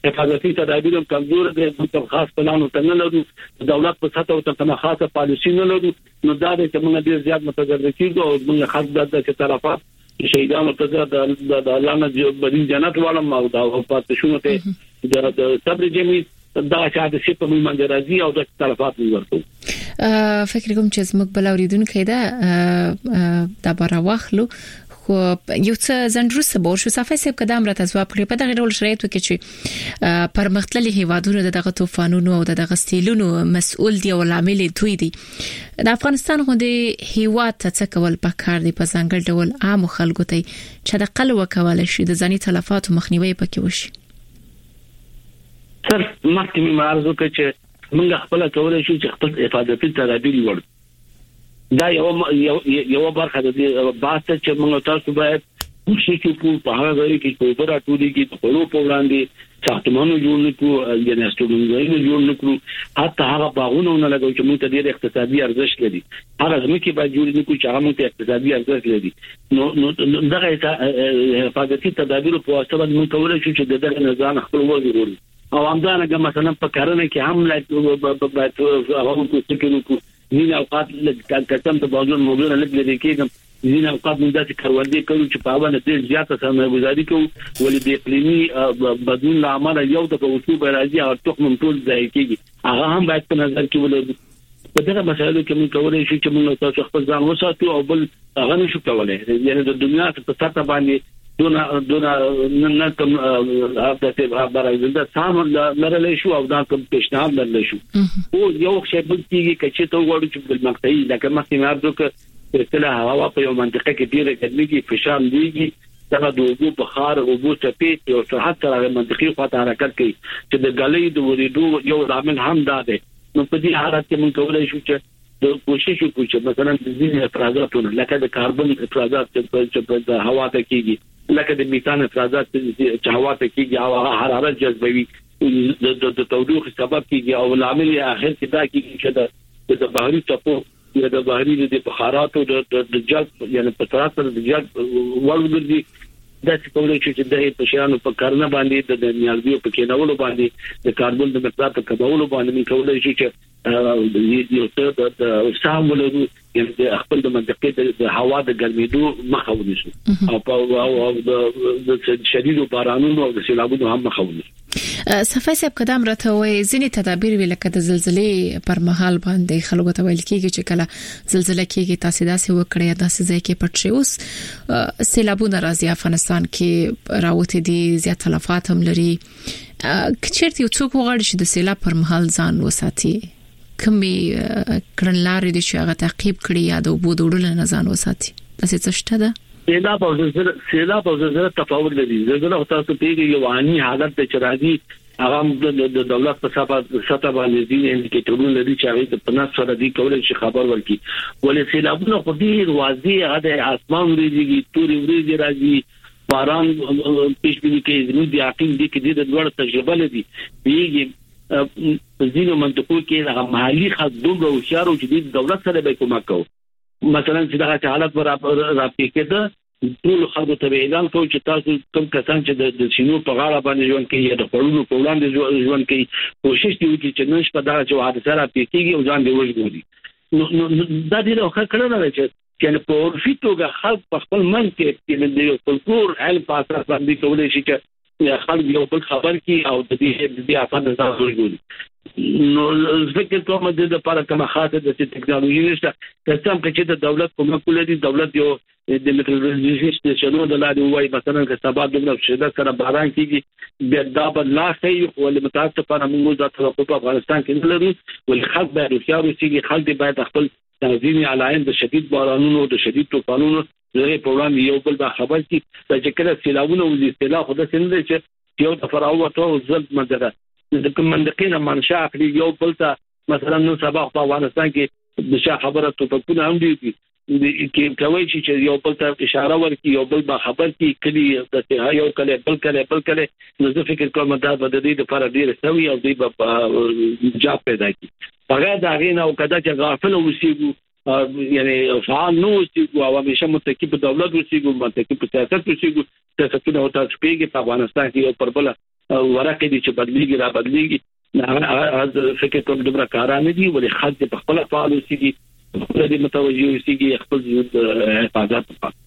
حفاظتي تدابیر کمزور دي په خاص پلانو تنه لرو دولت په سطح او تنه خاصه پالیسي نه لرو نو دا د کومه ډیر زیات متضرر کیږي او موږ خاص د طرفات شهیدانو ته د الله نه بدین جنت والم او دا پاتې شونه ته د صبر جمعي دا چې د سیپ په منځ راځي او د طرفات ورته فکر کوم چې زموږ بل اوریدونکو دا بار واخلو خو یو څه زندروسه بور شو صفه سیب قدم را تزواب کړی په دغه ډول شرایطو کې چې پرمختللي هیوادونو دغه طوفانونو او دغه ستیلونو مسؤل دي او عامل دوی دي د افغانستان غوډي هیواد ته کول پکار دي په ځانګړي ډول عام خلکو ته چې د قلوه کول شي د ځاني تلفاتو مخنیوي پکې وشي سر مخکې معرض وکړ چې موږ خپل کولای شو چې خپل حفاظتي تدابیر وړو دا یو برخه د باسه چې موږ تاسو باید کوشش وکړو په هغه ځای کې چې په راټولي کې خپل په وړاندې ساختمانو جوړ نکړو یا نستوګنځي جوړ نکړو حتی هغه باغونه نه لګو چې موږ ته ډېر اقتصادي ارزښت لري هغه ځمکې باید جوړ نکړو چې هغه موږ ته اقتصادي ارزښت لري نو دغه حفاظتي تدابیر په واسطه باندې موږ کولای شو چې دغه نظام خپل وګورو او همدارنګه مثلا په کارونه کې هم باید هغه کوڅې ځین اوقات کتم ته بازار موږ نه لګیږي کېږم ځین اوقات موږ داسې کاروندې کوو چې په باندې ډېر زیاته سرمایه‌ګذاري کوو ولې د اقلیمي بدلون لامل یو د وصول راځي او تخم ټول ځای کېږي هغه هم باید په نظر کې ولرو په دغه مسایلو کې موږ کولای شو چې موږ تاسو خپل ځان وساتو او بل هغه نشو کولای یعنی د دنیا په سطح باندې دونه نه کوم هغه برابر سام لرلې شو او دا کوم پیشنهاد لرلې شو او یو شی بل کېږي چې ته وګورې چې بل مقطعي لکه مخکې ما درته کله هوا په یو منطقه کې ډیره ګرمي فشار دیږي دا د اوبو بخار او اوبو چپیت او صحت سره منطقي خواته حرکت کوي چې د غلې د ورېدو یو عامل هم دا دی نو په دې حالت کې موږ کولای شو چې د کوشش وکړو چې مثلا د ځینې افرازاتونه لکه د کاربن افرازات چې په هوا ته کېږي لکه د میثان افرازات چې هوا ته کېږي او حرارت جذبوي د تودوخې سبب کېږي او عامل اخر کې دا کېږي چې د بحري ټپو یا د بحري د بخاراتو د جذب یعنی په طرف د جذب ورګرځي دا چې کولای شي چې د پښانو په کارنه باندې د نیالګیو په کېنولو باندې د کاربن د مقدار په کمولو باندې کولای شي چې یو څه د سامولو یعنی د خپل د منطقې د هوا د ګرمېدو مخه ونیسو او د شدید بارانونو او د سیلابونو هم مخه ونیسو صفای صاحب قدم راته وای ځینې تدابیر لکه د زلزلې پر مهال باندې خلکو ته ویل کیږي چې کله زلزلہ کیږي تاسو داسې وکړئ داسې ځای کې پټ شئ اوس سیلابونه راځي افغانستان کې راوته دي زیات تلفات هم لري کچېرته یو څوک وغواړي چې د سیلاب پر مهال ځان وساتي کومي کړنلارې دي چې هغه تعقیب کړي یا د وبو وړل نه ځان وساتي تاسو څه شته ده سیلاب او زلزلہ تفاوت لري زلزلہ تاسو پیږي یو عامي حالت ته چرایي هغه د دولت په سطح باندې دي انډیکیټورونه لري چې هغه په ناس سره دي کولای شي خبر ورکړي ولې سیلابونه خو دې واضح هغه اسمان وريږي توري وريږي راځي باران پېښې کې زموږ د عقیم دي کې د ډول تجربه لري پیږي په ځینو منطقو کې هغه محلي خدمت او اشاره چې د دولت سره به کومک کوي مثلا چې دا حالت راپې کېده ټول خلکو ته اعلان کوي چې تاسو کوم کسان چې د شینو په غاړه باندې ژوند کوي یا د خړونو په وړاندې ژوند کوي کوشش کوي چې نن شپه دا چې حادثه راپې کېږي او ځان دی وژغوري نو دا ډیره ښه کړنه ده چې په عرفي توګه خلک په خپل منځ کې د یو فولکلور علم په اساس باندې کولای شي چې خلک یو بل خبر کی او د دې افاده ځان وژغوري نو ځکه ته موږ د لپاره کومه خاصه د ټکنالوژي نشته ترڅو چې د دولت کومه کولې دولت یو د میټرولوژي سټیشنونو د لارې وایي مثلا که سبا د شدت سره باران کیږي بیا دا بدلا کوي ولې متاسفانه موږ د توقف په افغانستان کې نه لرو ولې خلک باید هوښیار اوسي خلک باید خپل تنظیمي علایند د شدید بارانونو د شدید طوفانونو لري په وړاندې یو بل خبر کی چې کله سیلابونه وزي سیلاب خو د سند چې یو د فراوته او ځل مدده د کوم منطقې نه منشأ اخلي یو بل ته مثلا نو سبا په افغانستان کې د شاه خبره توپونه هم دي کې کوي چې یو بل ته اشاره ورکړي یو بل با خبر کی کلی د یو کله بل کله نو زه فکر کوم دا د دې لپاره ډیر سوي او دوی په جواب پیدا کی هغه دا غینه او کدا چې غافل اوسېږي یعنی فعال نو اوسېږي او همیشه متکی په دولت اوسېږي متکی په سیاست اوسېږي چې څنګه او تاسو پیږي په افغانستان کې یو پر بل ورکه دي چې بدلیږي را بدلیږي هغه فکر کوم دغه کارانه دي ولې خلک په خپل فعال اوسېږي خپل دي متوجي اوسېږي خپل حفاظت وکړي.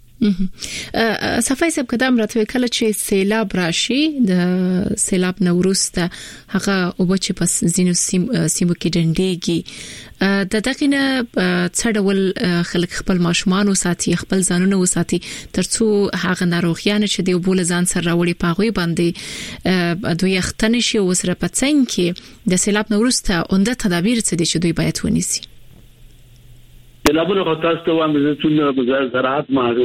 صفای صاحب قدم راته کله چې سیلاب راشي د سیلاب نوروسته هغه او چې پس زینو سیمو کې ډنډيږي د دغینه څړول خلک خپل ماشومان او ساتي خپل ځانونه او ساتي ترڅو هغه ناروغیان چې دی بول ځان سره راوړي پاغوي باندې دوی ختنه شي او سره پڅنګ کې د سیلاب نوروسته اونده تدابیر څه دي چې دوی باید ونیسي. سیلابونه خاصه ته وایم چې زراعت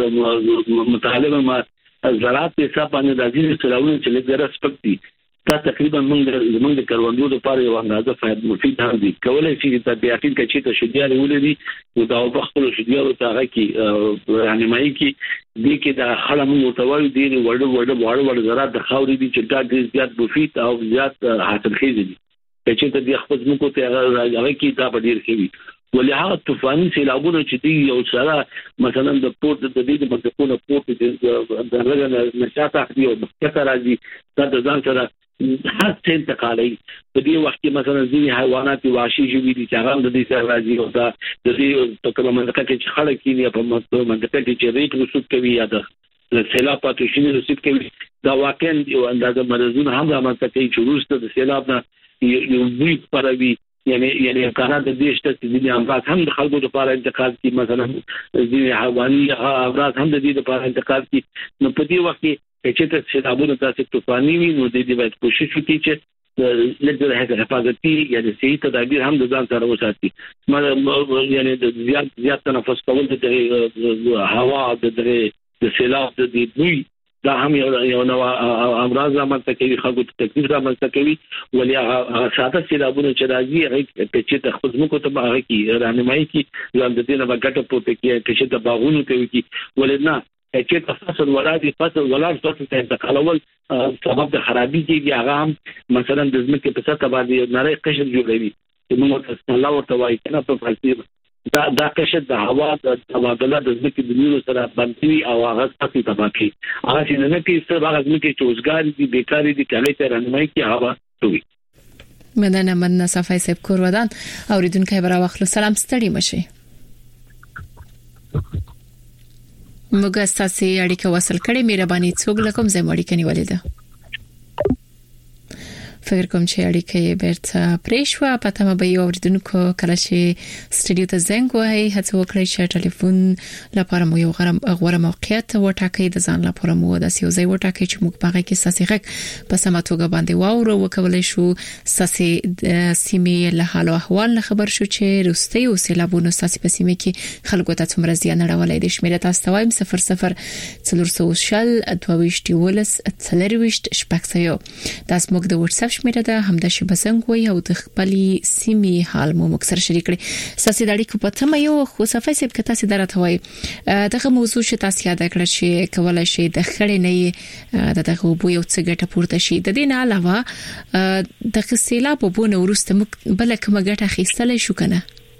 مطالبه ما زراعت په حساب باندې راځي سیلابونه چې لږ رسپکتي تا تقریبا موږ د کروندو لپاره یو اندازه فائد مفید هم دي کولای شي چې طبيعتین کې چې شډیار ولري او دا په خپل شډیار ته هغه کې رانمایي کې دي کې د خلم متوالي دي وړ زراعت د خاورې دي چې دا زیات مفید او زیات حاصلخیز دي چې د خپل موږ ته هغه کې دا ډیر کوي ولهغه طوفاني سیلابونه چې دی یو سره مثلا د پورت د دې منطقونو پورت د هغه نشاط اخلي او مخکته راځي دا د ځان سره هر څه انتقالي په دې وخت کې مثلا ځینې حیوانات وحشي ژوي دي چې هغه د دې سره راځي او دا د دې په کومه منطقه کې خلک کې په منطقه کې چې ریټ رسوب کوي یا د سیلاب پاتوشینی رسوب کوي دا واقعا یو اندازه مرزونه هم رامنځته کوي چې وروسته د سیلاب نه یو وی پروي یعنی امکانات د دې شته چې د امراض هم د خلکو لپاره انتقال کی مثلا د حیواني امراض هم د دې لپاره انتقال کی نو په دې وخت کې چې سیلابونه تاسو طوفاني وي نو د دې باید کوشش وکړي چې لږه حفاظتي یعنی صحیح تدابیر هم د ځان سره وساتي یعنی د زیات تنفس کول د هوا د سیلاب د دوی دا هم یو نو امراض رامنځته کوي خلکو ته تکلیف رامنځته کوي ولې ساده سیلابونه چې راځي هغه په چې د خدمتو ته هغه کې رانمایي کې ځان د دې نه بغټه پورته کې چې د باغونو کوي ولې نه چې تفصیل ولادي فصل ولاد فصل ته انتقالول سبب د خرابي کېږي هغه هم مثلا د ځمکې په سطح باندې نری قشر جوړوي چې موږ الله ورته وایي کنه په فلسفه دا قشر د هوا د تبادله د ځمکې د نیولو سره باندې او هغه ستاسو تباکی هغه چې نه کې څه هغه ځمکې چې اوسګار دي بیکاری دي کله ته رانمایي کې هوا کوي. مننه صفای صاحب کور ودان اوریدونکو برا واخلو سلام ستړي مشي موږ ستاسو اړیکه وصل کړې مهرباني څوک لکم زموږ اړیکه نیولې ده فکر کوم چې اړیکه بیرته پریشوا پته مې یو اوریدونکو کله چې سټډیو ته زنګ وای هڅه وکړي چې ټلیفون لپاره مو یو غوړه موقعیت وټاکي د ځان لپاره مو د سیوزي وټاکي چې موږ باغې کې ساسيغه په سماتوګه باندې واورو وکولای شو ساسي سیمې له حال او احوال خبر شو چې روستي او سیلابونو ساسي په سیمه کې خلکو ته څومره زیان اړولای دي شمیره تاسو وایم 00 400 22 څلرويشت شپږسیو دا سموږ د واتس اپ شمیره ده همدا شی بسنګ وي او د خپلې سیمې حال مو مکسر شریک کړي ساسي دړي کو پته مې یو خو صفای سب کته سي درته وای دغه موضوع چې تاسو یاد کړئ چې کولای شي د خړې نه دغه بو یو څه ګټه پورته شي د دې نه علاوه د سیلاب په بونه ورسته بل کومه ګټه خېستل شو کنه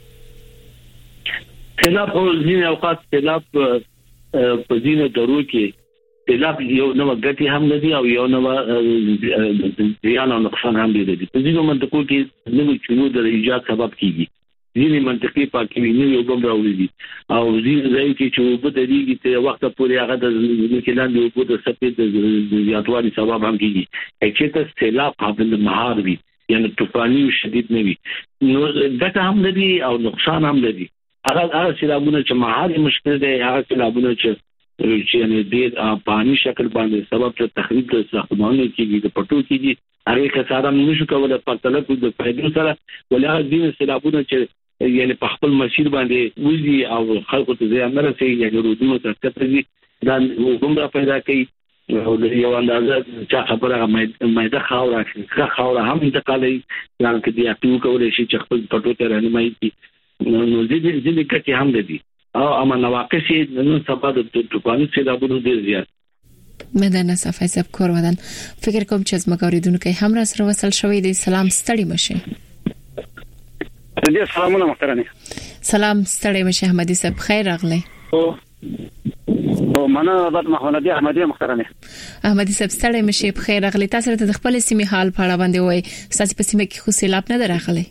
سیلاب او ځینې اوقات سیلاب په ځینې درو کې سیلاب یو نو غټي هم لدی او یو نو زیان او نقصان هم لري په ځینو منطقو کې نوې چونو د ایجاد سبب کیږي ځینې منطقې پاکوي نوې وبم راوړي او ځینې ځای کې چې وبد دیږي ته وخت پورې هغه د کلاند وبد سپید د زیاتوالي سبب هم کیږي چې ته سیلاب قابل مهار وي یعنی طوفاني او شدید نه وي نو ګټه هم لري او نقصان هم لري هغه سیلابونه چې مهار مشکل دی هغه سیلابونه چې یعنی د پانی شکل باندې سبب ته تخریب د ساختمانونو کېږي د پټو کېږي هغه خساره نشو کولای په تلک د فائدو سره ولې د سیلابونو چې یعنی په خپل مسیر باندې وځي او خلکو ته زیان نه رسي یعنی رودونو ته کتري دا کومه پیدا کوي او یو اندازه چې خبره مېده خاوره هم انتقالي یعنی کې دی اټو کولای شي چې خپل پټو ته رانمایي کی نو دې کې هم دي او اما نواقص نن سبا د طوفاني سیلابونو ډیر زیات مدنه صفای صاحب کور ودان فکر کوم چې زما اوریدونکو هم را سره وصل شوی دی سلام ستړي مشه دې سلامونه محترمه سلام ستړي مشه احمدي صاحب خیر راغلی او او مننه بعد محمد احمدی محترمه احمدی صاحب ستړی مشه په خیر غلی تاسو ته د خپل سیمې حال په اړه باندې وای تاسو په سیمه کې خو سیلاب نه دراغلی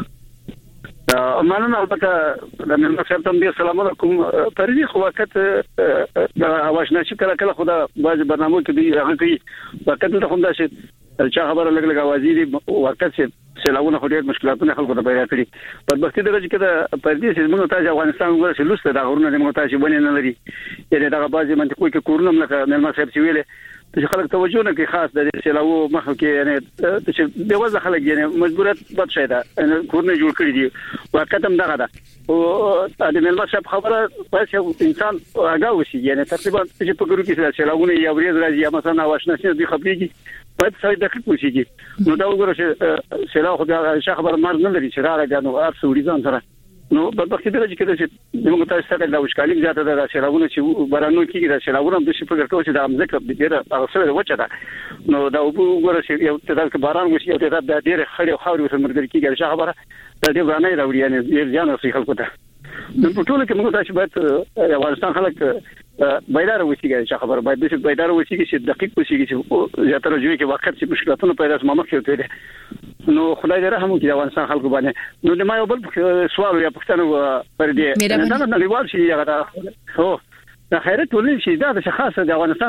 مننه البته د نن څه تم دي السلام علیکم پرې خو وخت د اواشنا چې کله خدا باز برنامه کې دی هغه کوي وخت ته هم دا چې چا خبره لګ اوازې دي وخت چې سیلاونه خو ډېر مشکلاتونه خلکو ته پیدا کړي په وخت درجه کې د پردي چې موږ ته افغانستان وګورئ چې لسته دا غرونه موږ ته چې ونه نه لري یعنی دا بعضي منطقو کې کورونه لکه نلما صاحب چې ویلې چې خلک توجه نه کوي خاص د سیلاو مخ کې یعنی چې د وځه خلک یعنی مجبوریت بد شي دا کورونه جوړ کړی دي وخت هم دغه ده او د نلما صاحب خبره پس انسان هغه وشي یعنی تقریبا چې په ګورو کې سیلاونه یا ورځ راځي یا مثلا واشنا شي د خبرېږي په څه دقیق وشيږي نو دا وګورئ چې سیلاو خو دا خبر مرز نه لري چې راغانو ارسو ډیزاین سره نو په وخت درجه کې چې موږ تاسو ته دا وشکالي زیاته ده سیلاونه چې بارانو کې دا سیلاونه د شي په ګټو چې د امزکه ډیره اغسره وچه ده نو دا وګورئ چې یو تدارک باران وشي یو تدارک د ډیره خړې خاورې سره مرګ کېږي چې خبره د دې ورانه راوړي یعنی ځان اوسې خلکو ته نو په ټول کې موږ تاسو باید افغانستان خلک بیدار وشيږي چې خبر باید د بیدار وشيږي چې دقیق وشيږي چې زیاتره جوړي کې وخت چې مشکلاتونه پیدا سم مخ کې وي نو خدای دې رحم وکړي افغانستان خلکو باندې نو د ما یو بل سوال یا پښتنه پر دې دا نه لیوال شي هغه هو د خیرت ولې شي دا د خاصه د افغانستان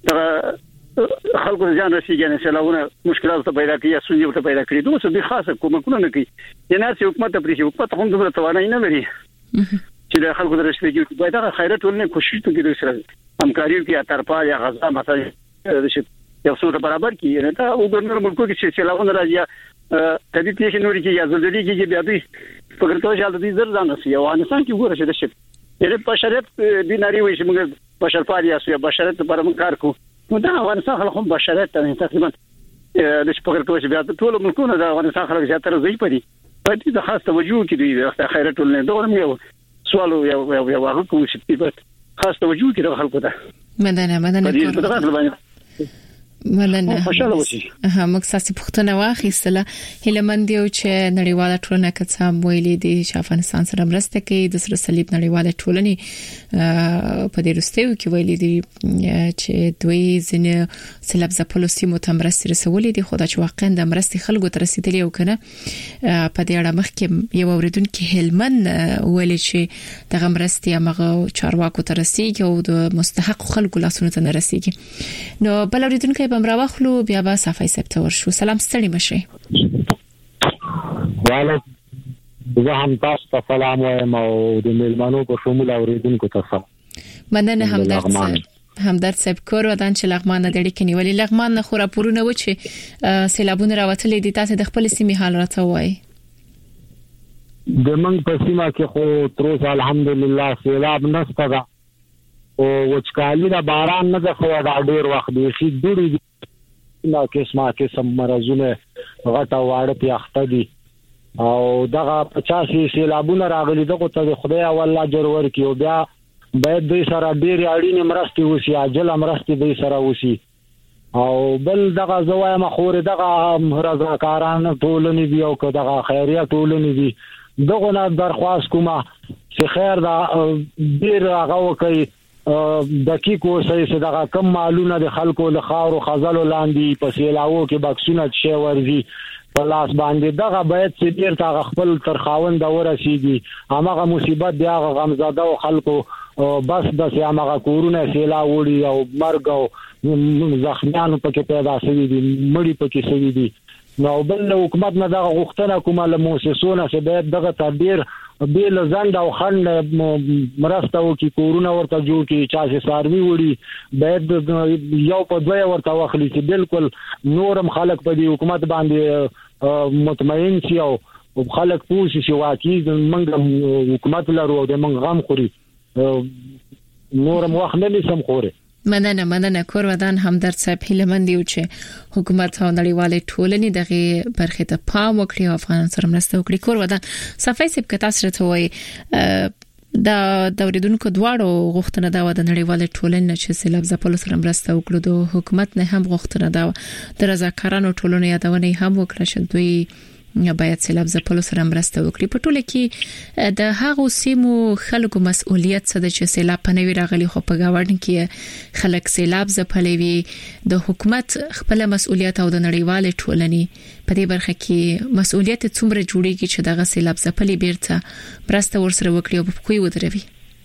خلکو ځان رسیږي نه سلاونه مشکلات ته پیدا کوي سونی ته پیدا کوي دوی څه خاصه کومه نه کوي ینه چې حکومت پرې حکومت هم دومره توانای نه لري چې د خلکو درشتګي باید دا خیرت ولنه کوشش وکړي سره همکاري کوي اترپا یا غزا مثلا یو څه برابر کی نه دا وګورنر ملکو کې چې سلاونه راځي تدې چې نوري کې یا زلزلې کې بیا دوی فکر کوي چې د زر ځان رسي او افغانستان کې وګوره چې د شپ یره بشریت بناري وي چې موږ بشرپالي یا بشریت لپاره موږ کار کوو نو دا افغانستان خلک هم بشریت ته تقریبا د فکر کوي چې بیا ټول ملکونه د افغانستان خلک زیاتره ځي پدي په دې د خاص توجه کې دی د خیرت ولنه دوه یو سوال یو هغه کوم چې په خاص توجه کې د خلکو ته مننه موږ ساسي پښتنه واخیستله هلمند یو چې نړیواله ټولنه کڅام ویلې دي چې افغانستان سره مرسته کوي د سره صلیب نړیواله ټولنه په دې رستیو کې ویلې دي چې دوی ځنه سیلاب ځپلو سیمو ته مرسته رسولې دي خو دا چې واقعا د مرستې خلکو ته رسیدلې او کنه په دې اړه مخکې یو اوریدونکو هلمند ویلې چې د مرستې هغه چارواکو ته رسیږي او د مستحق خلکو لاسونو ته نه رسیږي نو بل اوریدونکو بمراوخلو بیا به صفای سپتور شو سلام ستړي مشه وعلیکم زه هم تاسو ته سلام وایم او د میلمنو په شمول اوریدونکو ته سلام مننه همدرد صاحب کور ودان چې لغمان د اړیکې نیولې لغمان نه خورا پورونه و چې سیلابونه راوتلې دي تاسو د خپل سیمې حال راته وایي د من په سیمه کې خو تر اوسه الحمدلله سیلاب نشته دا او وچکالي دا باران نه ده خو دا ډیر وخت دی چې دوی نو قسم مرزونه غټه واړه پیاخته دي او دغه 50 سیلابونه راغلي دغه ته خدای والله اجر ورکړي او بیا باید دوی سره ډیر اړینې مرستې وسی عاجل مرستې دوی سره وسی او بل دغه زوایم خور دغه رضاکارانه ټولنې دی او دغه خیریه ټولنې دی دغه نه درخواست کومه چې خیر دا ډیر هغه کوي دقیق اوسئ چې دا کم مالونه د خلکو له خاور او خزلو لاندې په سیلاو کې بکسونه شي ورزي په لاس باندې دغه باید چې ډیر تا خپل تر خاوند ورسیږي هغه مصیبت دی هغه غمزاده او خلکو بس د هغه کورونه سیلا وړي او مرګ او زخمیان پکې پیدا شوي دي مړي پکې شوي دي نو بل حکومت نه دغه غوښتنه کومه له مؤسسونو چې باید دغه تدبیر بیل زند او خند مرسته وکي کورونه ورته جوړ کی چا چې ساروي وړي باید یو په دوی ورته واخلي چې بالکل نورم خلک په دې حکومت باندې مطمئن شي او خلک پوه شي چې واقعي موږ حکومت لرو او د موږ غم خوري نورم وخت نه سم خوري مننه کور ودان همدرد صاحب هلمند یو چې حکومت او نړیواله ټولنې دغه برخه ته پام وکړي او افغان سره مرسته وکړي کور ودان صفای سپ کتا سره ته وای دا اوریدونکو دواړو غوښتنه دا و د نړیواله ټولنې چې سیلاب ځپلو سره مرسته وکړي د حکومت نه هم غوښتنه دا د رضاکارانو ټولنې یادونه هم وکړه چې دوی باید سیلاب ځپلو سره مرسته وکړي. په ټوله کې د هغو سیمو خلکو مسؤلیت څه ده چې سیلاب پنوي راغلي خو په گاونډ کې خلک سیلاب ځپلي وي. د حکومت خپل مسؤلیت او د نړیوال ټولنې په دې برخه کې مسؤلیت څومره جوړیږي چې دغه سیلاب ځپلي بیرته مرسته ورسره وکړي او په کوی ودروي.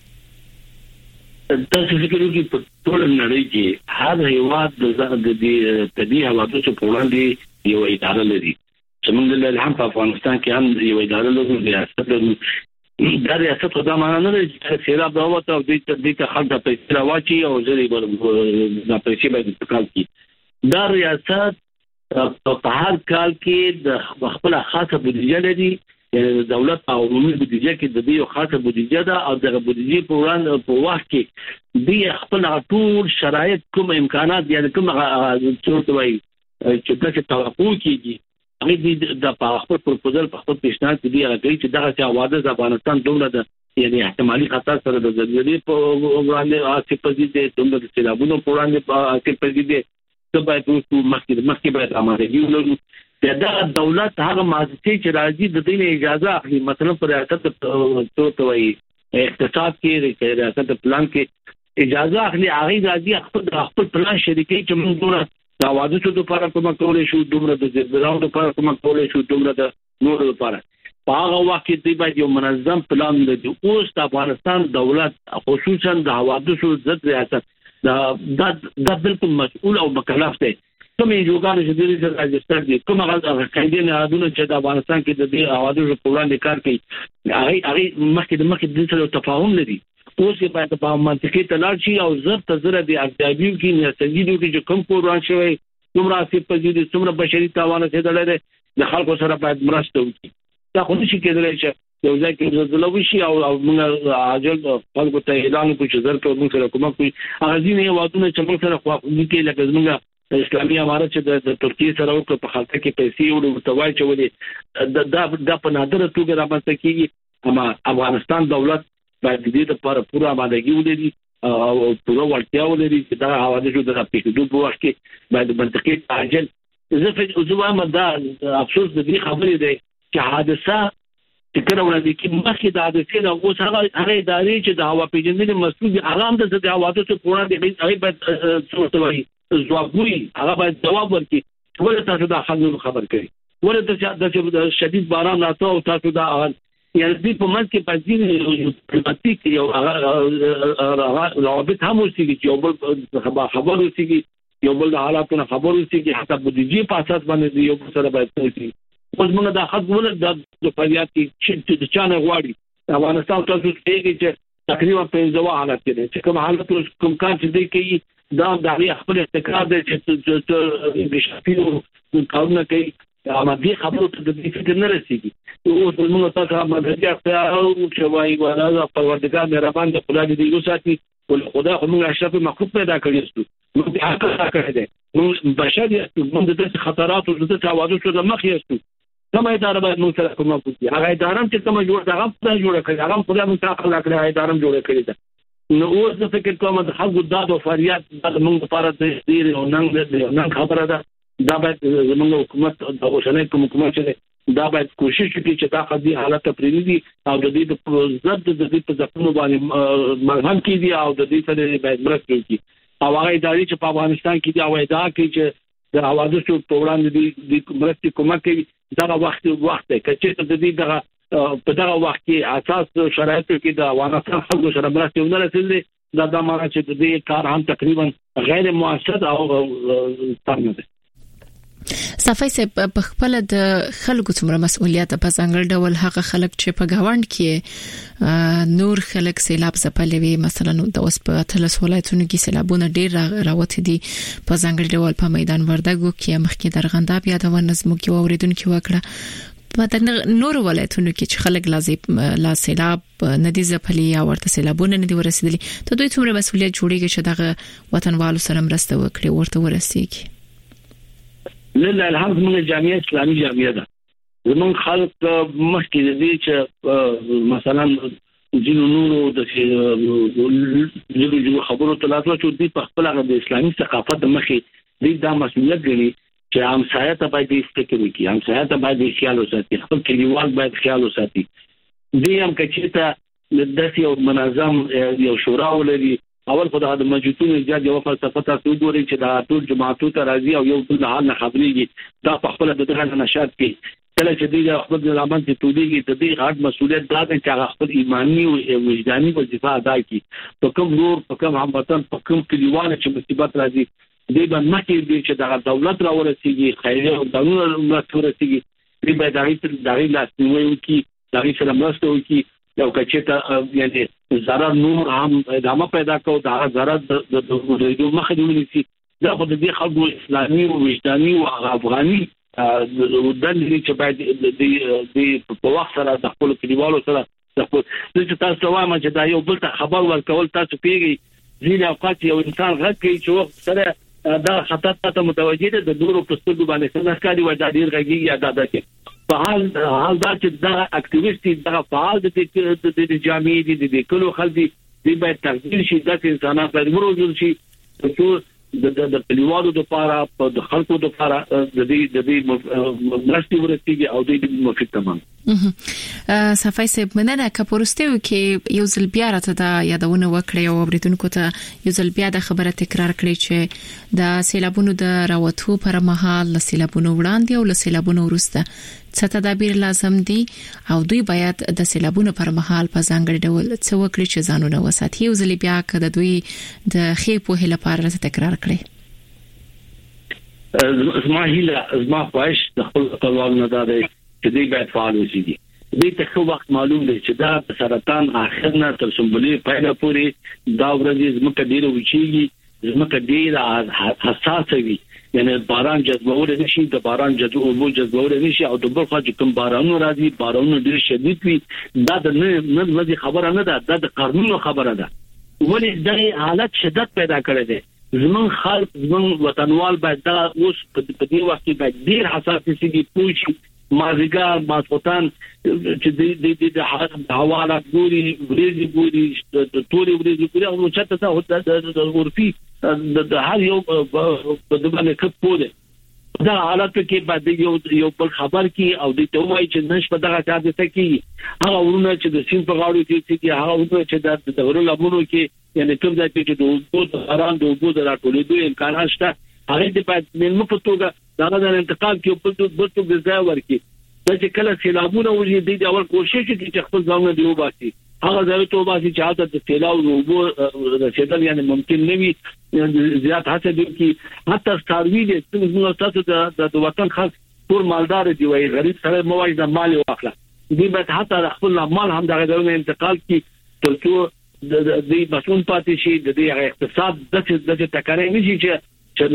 تاسو فکر وکړئ په ټول نړۍ کې هر هیواد د طبيعي حوادثو په وړاندې یو اداره لري. زمونږ له هم په افغانستان کې هم یو اداره لري، ریاست لري. دا ریاست خو دا معنی نه لري چې سیلاب راوته او د خلک د پیسې راوچی او ځری د پیسې باندې تکال کی. دا ریاست په هر کال کې د خپل خاصه بودیجه لري. دولت او عمومي بودیجه کې د دې خاصه بودیجه ده او د بودیجې په وړاندې په وخت کې د خپل ټول شرایط کوم امکانات یعنی کوم څه وایي چې تاسو توقع کیږي هغه د خپل پروپوزل په خپل پیشنهاد کې دی راغلی چې دغه حواله د افغانستان دومره ده یعنی احتمالي خطر سره د زلزلې په وړاندې آسیب پذیرې دومره د سیلابونو په وړاندې آسیب پذیرې څه باید مخکې باید آمادګي ولرو. دا دولت هغه مؤسسې چې راځي د دې اجازه اخلي، مثلا پر ریاست ته وایي اقتصاد کې ریاست پلان کې اجازه اخلي، هغه راځي خپل پلان شریکي چې موږ دومره د حوادثو لپاره کوم کولای شو، دومره د زلزلو لپاره کوم کولای شو، دومره د نورو لپاره. په هغه وخت کې باید یو منظم پلان لري. اوس د افغانستان دولت خصوصا د حوادثو ضد ریاست دا بالکل مسؤل او مکلف دی. کومې جوګانې چې د دې راجستر دي کوم هغه قاعده نه ادونه چې د افغانستان کې د دې حوادثو په وړاندې کار کوي هغه مخکې د سره تفاهم لري. اوس یې باید په منطقي تلل شي او زر د ارتیابي کې نه سنجیدو کې کوم قرآن شوی څومره آسیب پذیري څومره بشري تاوان څه د خلکو سره باید مرسته وکړي. دا خو نشي کېدلی چې یو ځای کې زلزله وشي او موږ عاجل خلکو ته اعلان وکړو چې زر کوم موږ سره کومک کوي. هغه ځینې وادونه چې موږ سره خواخوږي کې لکه زموږ اسلامي امارت چې د ترکیه سره او په خلک کې پیسې او متوای چولې دا په نادره توګه راځي کې اما افغانستان دولت باید دې لپاره پوره آمادګي ولري او پوره ورتیا ولري چې دا حوادثو د پیښېدو په وخت کې باید منطقي تعجل. زه وایم دا افسوس د دې خبرې دی چې حادثه چې کله ولې کې مخکې د حادثې نه اوس هغه ادارې چې د هوا پیژندنې مسؤل دي هغه هم د حوادثو په وړاندې هغه باید څه وایي ځوابوي، هغه باید جواب ورکړي. ولې تاسو دا خبر کوي؟ ولې د شدید باران راته او تاسو دا یعنی دې په منځ کې پځین پرماتیک یو روابط هم وسیږي چې یو بل خبر وسیږي، یو بل د حالاتونو خبر وسیږي، حتی بودیجې په اساس باندې یو سره باید وسیږي. اوس موږ دا حق ولر د فریاد کې چې چانه غواړي افغانستان تاسو ته چې تقریبا 15 حالت کې چې کوم حالت کوم کار چې دی کوي دا د خپل استقرار د انکشافي کارونه کوي. اما دې خبرو ته د دې فکر نه رسیږي. اوس موږ تاسو هم د اختیار او شوای ولا پروردګار مهربان دی خدای دې یو ساتي ول خدای خو موږ اشرف مخلوق پیدا کړی ستو موږ د حق کړی دی موږ بشر یو موږ د خطرات او د تعوادو سره مخ یو کومه اداره باید موږ سره کومه کوي. هغه اداره چې کومه جوړه ده هغه جوړه کړي هغه خدای موږ ته خلق کړی اداره جوړه کړی ده. نو اوس د فکر کوم د خلکو داد او فریاد د موږ لپاره د دې او نن خبره ده دا باید زموږ حکومت د اوسنۍ حکومت چې دا باید کوشش وکړي چې دا قضیه حالت پریږدي او د دې د ضد د دې په ځپونو باندې مرهم کړي او د دې سره باید مرسته وکړي. او هغه ادارې چې په افغانستان کې دا وایي دا چې د حوادثو په وړاندې د مرستې کومک کوي دا وخت دی چې د دې دغه په دغه وخت کې اساس شرایطو کې د افغانستان خلکو سره مرسته ونه رسېدلې دا معنی چې د دې کار هم تقریبا غیر مؤثر او تام دی. صفای صاحب په خپل د خلکو څومره مسؤلیت په ځانګړي ډول هغه خلک چې په گاوند کې نور خلک سیلاب ځپلې وي مثلا د اوس په اتلس ولایتونو کې سیلابونه ډېر راوته دي په ځانګړي ډول په میدان وردګو کې مخکې درغنداب یادونه نظم کې اوریدونکو وکړه په نور ولایتونو کې چې خلک لازم لا سیلاب ندي ځپلې یا ورته سیلابونه ندي ورسېدلي ته دوی څومره مسؤلیت جوړیږي چې دغه وطنوالو سره مرسته وکړي ورته ورسېږي. لله الحمد من جامعه اسلامي جامعه ده زمون خلق مخکې دي چې مثلا جنو نورو د جنو خبرو ته لاسو چې په خپل د اسلامي ثقافت مخې دي دا مسؤلیت لري چې همسایه ته باید فکر وکړي، همسایه ته باید خیال وساتي، خپل کلیوال باید خیال وساتي. دې هم کچته د یو منظم یو شورا ولري. اول خدای د موجودونو ایجاد یو فلسفه تاسو وګورئ چې دا ټول جماعتو ته راځي او یو بل نه حال خبريږي. دا په خپل د دغه نشاط کې کله چې د خپل ځلامن ته توديږي د دې غاټ مسؤلیت دا دی چې خپل ایمانی او وجداني وظیفه ادا کړي. په کوم نور په کوم هموطن په کوم کلیوال چې مصیبت راځي دې باندې مخکې دي چې د دولت راورسیږي، خیریه او دغه راورسیږي، دې باید دغه لاسنیوي وکړي، دغه سره مرسته وکړي. یو کچته یعنی zarar نور هم ادامه پیدا کوي، دا zarar د مخه دی ونیسي. دا خو د دې خلکو اسلامي او وجداني او افغاني د دې چې باید د په وخت سره د خپل کلیوالو سره د خپل چې تاسو وایم چې دا یو بل ته خبر ورکول تاسو پیږي ځینې اوقات یو انسان غږ کوي چې وخت سره دا خطر ته متوجه ده د نورو په سترګو باندې څنګه ښکاري وای دا ډیر غږی یا دا ده په حال دا چې دا اکټیویسټ دا فعال دي د جامعې دي د کلو خلک دي باید تغییر شي د انسانانو په موږ شي د کلیوالو د لپاره په خلکو د لپاره د دې مرستې ورسیږي او د دې مفید تمام. صفای صاحب مننه کپورستیو کې یو ځل بیا راته دا یادونه وکړی او اوریدونکو ته یو ځل بیا د خبره تکرار کړی چې د سیلابونو د راوتو پر مهال له سیلابونو وړاندې او له سیلابونو وروسته څه تدابیر لازم دي او دوی باید د سیلابونو پر مهال په ځانګړي ډول څه وکړي چې ځانونه وساتي. یو ځل بیا کده دوی د خې په هله لپاره تکرار کړی. زما هیله زما خواهش د خپل خپلوان نه ده چې دوی باید فعال وي. دې ته خو وخت معلوم دی چې دا سرطان اخر نه تر سمبلې پایله پورې دا ورځې زموږ ډیره وچیږي، زموږ ډیره حساس وي. یعنی باران جذبول نشي، د باران جذبول نشي او د بل خوا چې کوم بارانونه راځي بارانونه ډیر شدید وي. دا د نه خبره نه ده، دا د قانون خبره ده. ولې د حالت شدت پیدا کړی دی. زمون خلک زمون وطنوال باید دا اوس په دې وخت کې باید ډیر حساس شي، پوښي مازیګر ماسوتان چې د حواله ګوري ورېږي ګوري د توري ورېږي ګوري او چاته ته د ورفي د هر یو په دغه کپ پوره دا حالت کې باندې یو بل خبر کی او د ته وایي چې نش په دغه چا د تکي هغه ورونه چې د سین په غاړو کې هغه ورونه چې د ورلابونو کې یعنی کوم ځای کې د اوبو اران د اوبو د راټولېدو امکانات شته. هغه د پات ملمو په توګه دا د انتقال کې په بلته ځای ورکی چې کله سیلابونه وږي د اول کوشش کوي چې خپل ځان دی وباسي. هغه ځای ته وباسي چې حالت د سیلاب او اوبو رسیدل یعنی ممکن نه وي. زیات هڅه دي چې حتی ستاروي دي چې تاسو د وطن خاص ټول مالدار دي وای غریب سره موایي د مال واخله دي به حتی خپل مال هم دغه ډول انتقال کی ترڅو د دې مسون پاتې شي د دې اقتصاد د تکرار نشي چې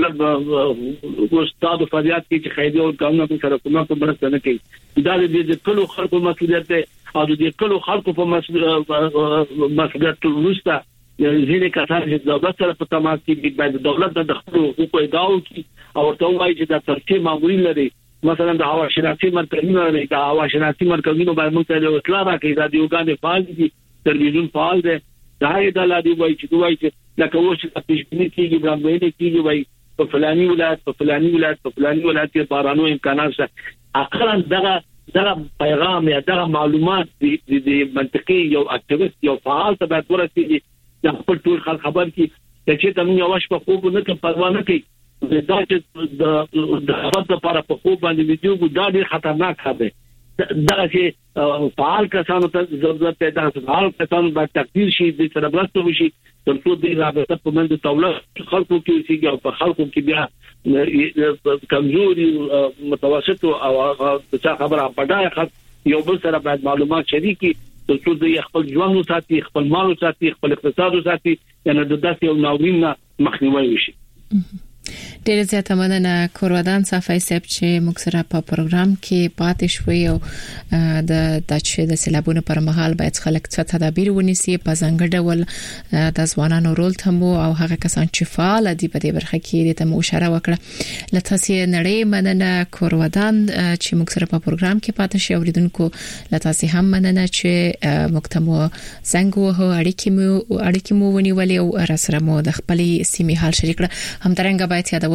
استاد فریاد کی چې خیدی او قانون په سره کومه په مرسته نه کوي. دا د کلو خلکو مسؤلیت دی او د کلو خلکو په مسؤلیت ورسته ځینې کسان چې دولت سره په تماس کې باید دولت د خپل حقوق اداو کی او ورته وایي چې د ترتیب مامورین لري. مثلا د هوا شناسي مرکزونه لري، د هوا شناسي مرکزونه باید موږ ته اطلاع راکړي. د یوګان فعال دي، تلویزیون فعال دی. دا یې د لادي وایي چې لکه وښه د پیشبینی کېږي وړاندوینه کېږي وایي په فلاني ولایت کې بارانو امکانات شته. اقلا دغه پیغام یا دغه معلومات د منطقي یو اکټیویست یو فعال ته باید ورسیږي چې خپل ټول خلک خبر کړي چې تاسو یو واش په خوب نه کې پروا نه کوي. دا چې د خبرو لپاره په خوب باندې ویډیو دا ډیر خطرناک دی. دا چې فعال کسانو ته ضرورت پیدا شي، فعال کسانو باید تقدیر شي د سره برسته وشي ترڅو د رابطه په منځ دولت خلکو کې سیګي او په خلکو کې بیا کمزوري متوسط او څه خبره پټه خلک یو بل سره باید معلومات شریکي ترڅو د خپل ژوند وساتي، خپل مال وساتي، خپل اقتصاد وساتي، یعنی د داسې یو ناورین مخنیوي وشي. ډېر زیاته مننه کورودان صفای صاحب چې موږ سره په پروګرام کې پاتې شوي او د سیلابونو پر مهال باید خلک څه تدابیر ونیسي په ځانګړي ډول د ځوانانو رول تمو او هغه کسان چې فعال دي په دې برخه کې د تمو اشاره وکړه. لته سي نړۍ مننه کورودان چې موږ سره په پروګرام کې پاتې شي. اوریدونکو لته سي هم مننه چې موږ تمو څنګه اړیکې مو ونیولې او را سره مو د خپلې سیمې حال شریک کړ. همدارنګه باید یادونه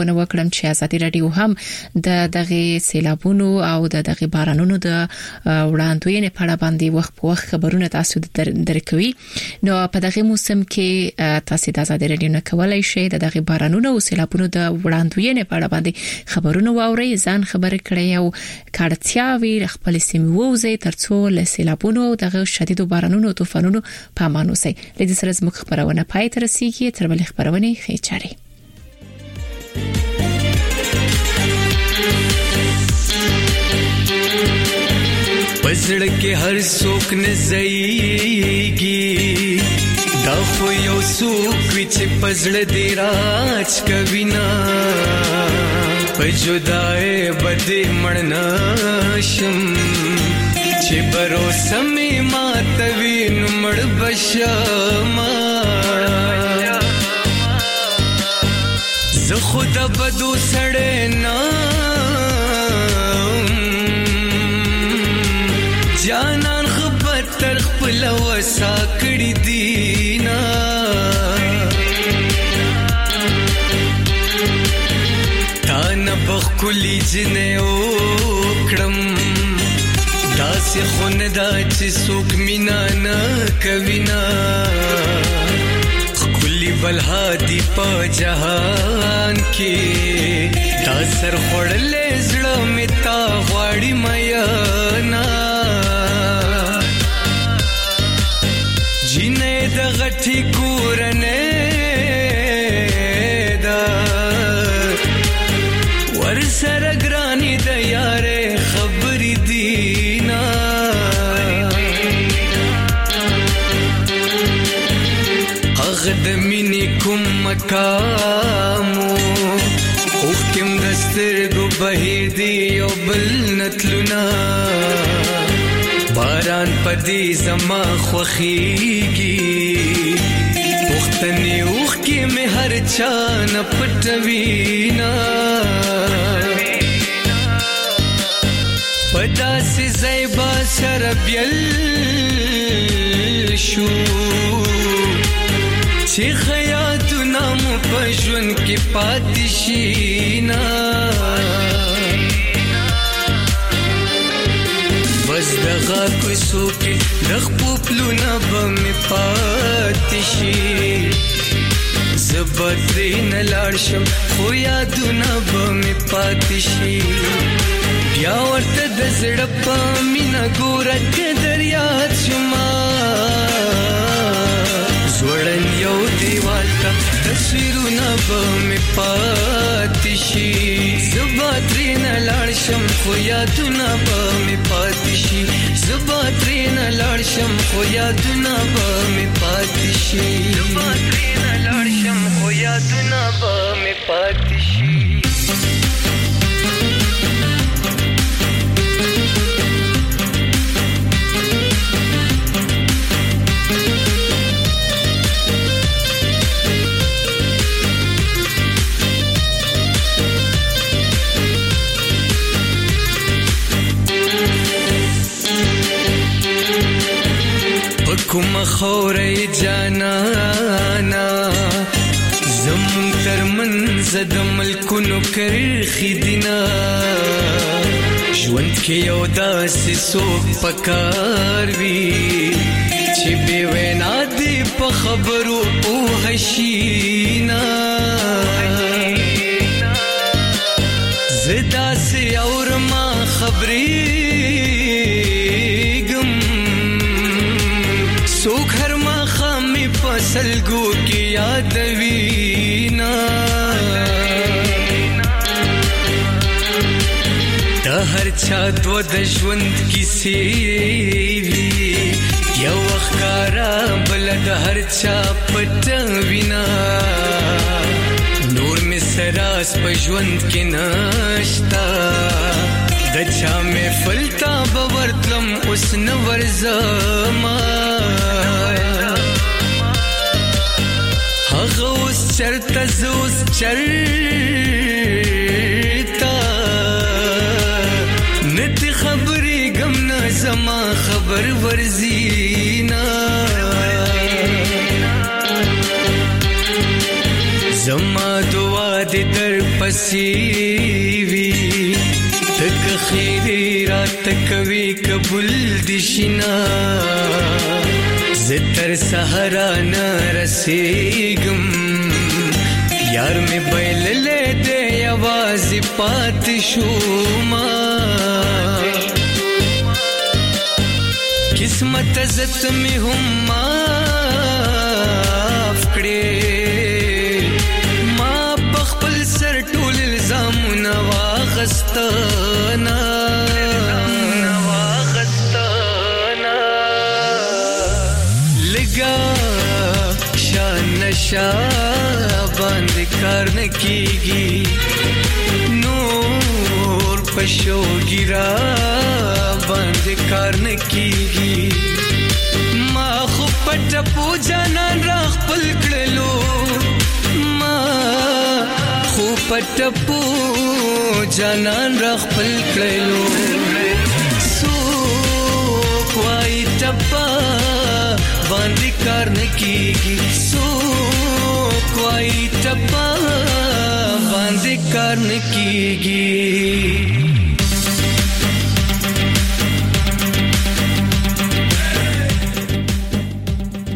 خبرونه وکړم چې ازادي رادیو هم د دغه سیلابونو او د دغه بارانونو د وړاندوینې په اړه باندې وخت په وخت خبرونه تاسو درکوي. نو په دغه موسم کې تاسو د ازادي رادیو نه کولای شئ د دغه بارانونو او سیلابونو د وړاندوینې په اړه باندې خبرونه واورئ، ځان خبر کړئ او کارتیا وی خپل سیمه ووزي ترڅو له سیلابونو او دغه شدید بارانونو او طوفانونو په امان اوسئ. لدې سره زموږ خبرونه پای ته رسیدي، تر بل خبرونه ښه چاري. پزړ کې هر څوک نزيږي دا خو یو څوک چې پزړ دی راج کوي نا په جدای بده مړنا شم چې بروسه می ماتوي نو مړ بشما زه خود بدو سړې نه جانان خبر تر خپل وسا کړی دینا تا نه بخلی جنې وکړم داسې خون دا چې څوک مینا نه کوي نا خلی بلها دی په جهان کې دا سر خړلې زړه می تا غواړي میا نا جنې د غټي کورنه دا ور سره ګرانی د یارې خبرې دینا اغد مینی کوم مقامو اوخ کم دستر گو بهیر دی او بل نتلونا باران پدی زما خوخیگی پختنی اوخ کی میں ہر چان پټوینا پدا سی زیبا شربیل شو چې خیاتونه مو په ژوند کې پاتې شي نا بس دغه کوڅو کې د خپلونه به مې پاتې شي زه ترېنه لاړ شم خو یادونه به مې پاتې شي بیا ورته د زړه په مینه ګوره که دریاد شما زوړن یو دیوال تا تصویرونه به مې پاتې شي زه به ترېنه لاړ شم خو یادونه به مې پاتې شي زه به ترېنه لاړ شم خو یادونه به مې پاتې شي زه به ترېنه لاړ شم خو یادونه به مې پاتې شي کوم خورې جانانا زمون تر منځ د ملکونو کرخي دینا ژوند کې یو داسې څوک پکار وي چې بې وینا دې په خبرو پوه شي نا زه داسې اورما خبرې څوک هر ماښام په سلګو کې یادوي نا د هر چا دوه د ژوند کیسې وي یو ښکارا بل د هر چا پټه وینا نور مې سراس په ژوند کې نشتا د چا مې فلتا باورتلم اوس نه ورزما هغه اوس چرته زوس چرته نتی خبرې غم نه زما خبر ورزینا زما دعا دې در پسې وی تک خیری رات کوي قبول دي شنا زتر سحرا نه رسېګم یار می بیل له دې आवाज پات شوما قسمت عزت می هم معاف کړې ما بخپل سر ټول الزامونه واغستانا لګا شان نشا باندې کار نه کیږي نور پښو ګرا باندې کار نه کیږي ما خو پټ پوجانان راخ پل کړلو ما خو پټ پوجانان راخ پل کړلو سو کوای ټپا باندې کار نه کیږي سو کوای ټپا باندې کار نه کیږي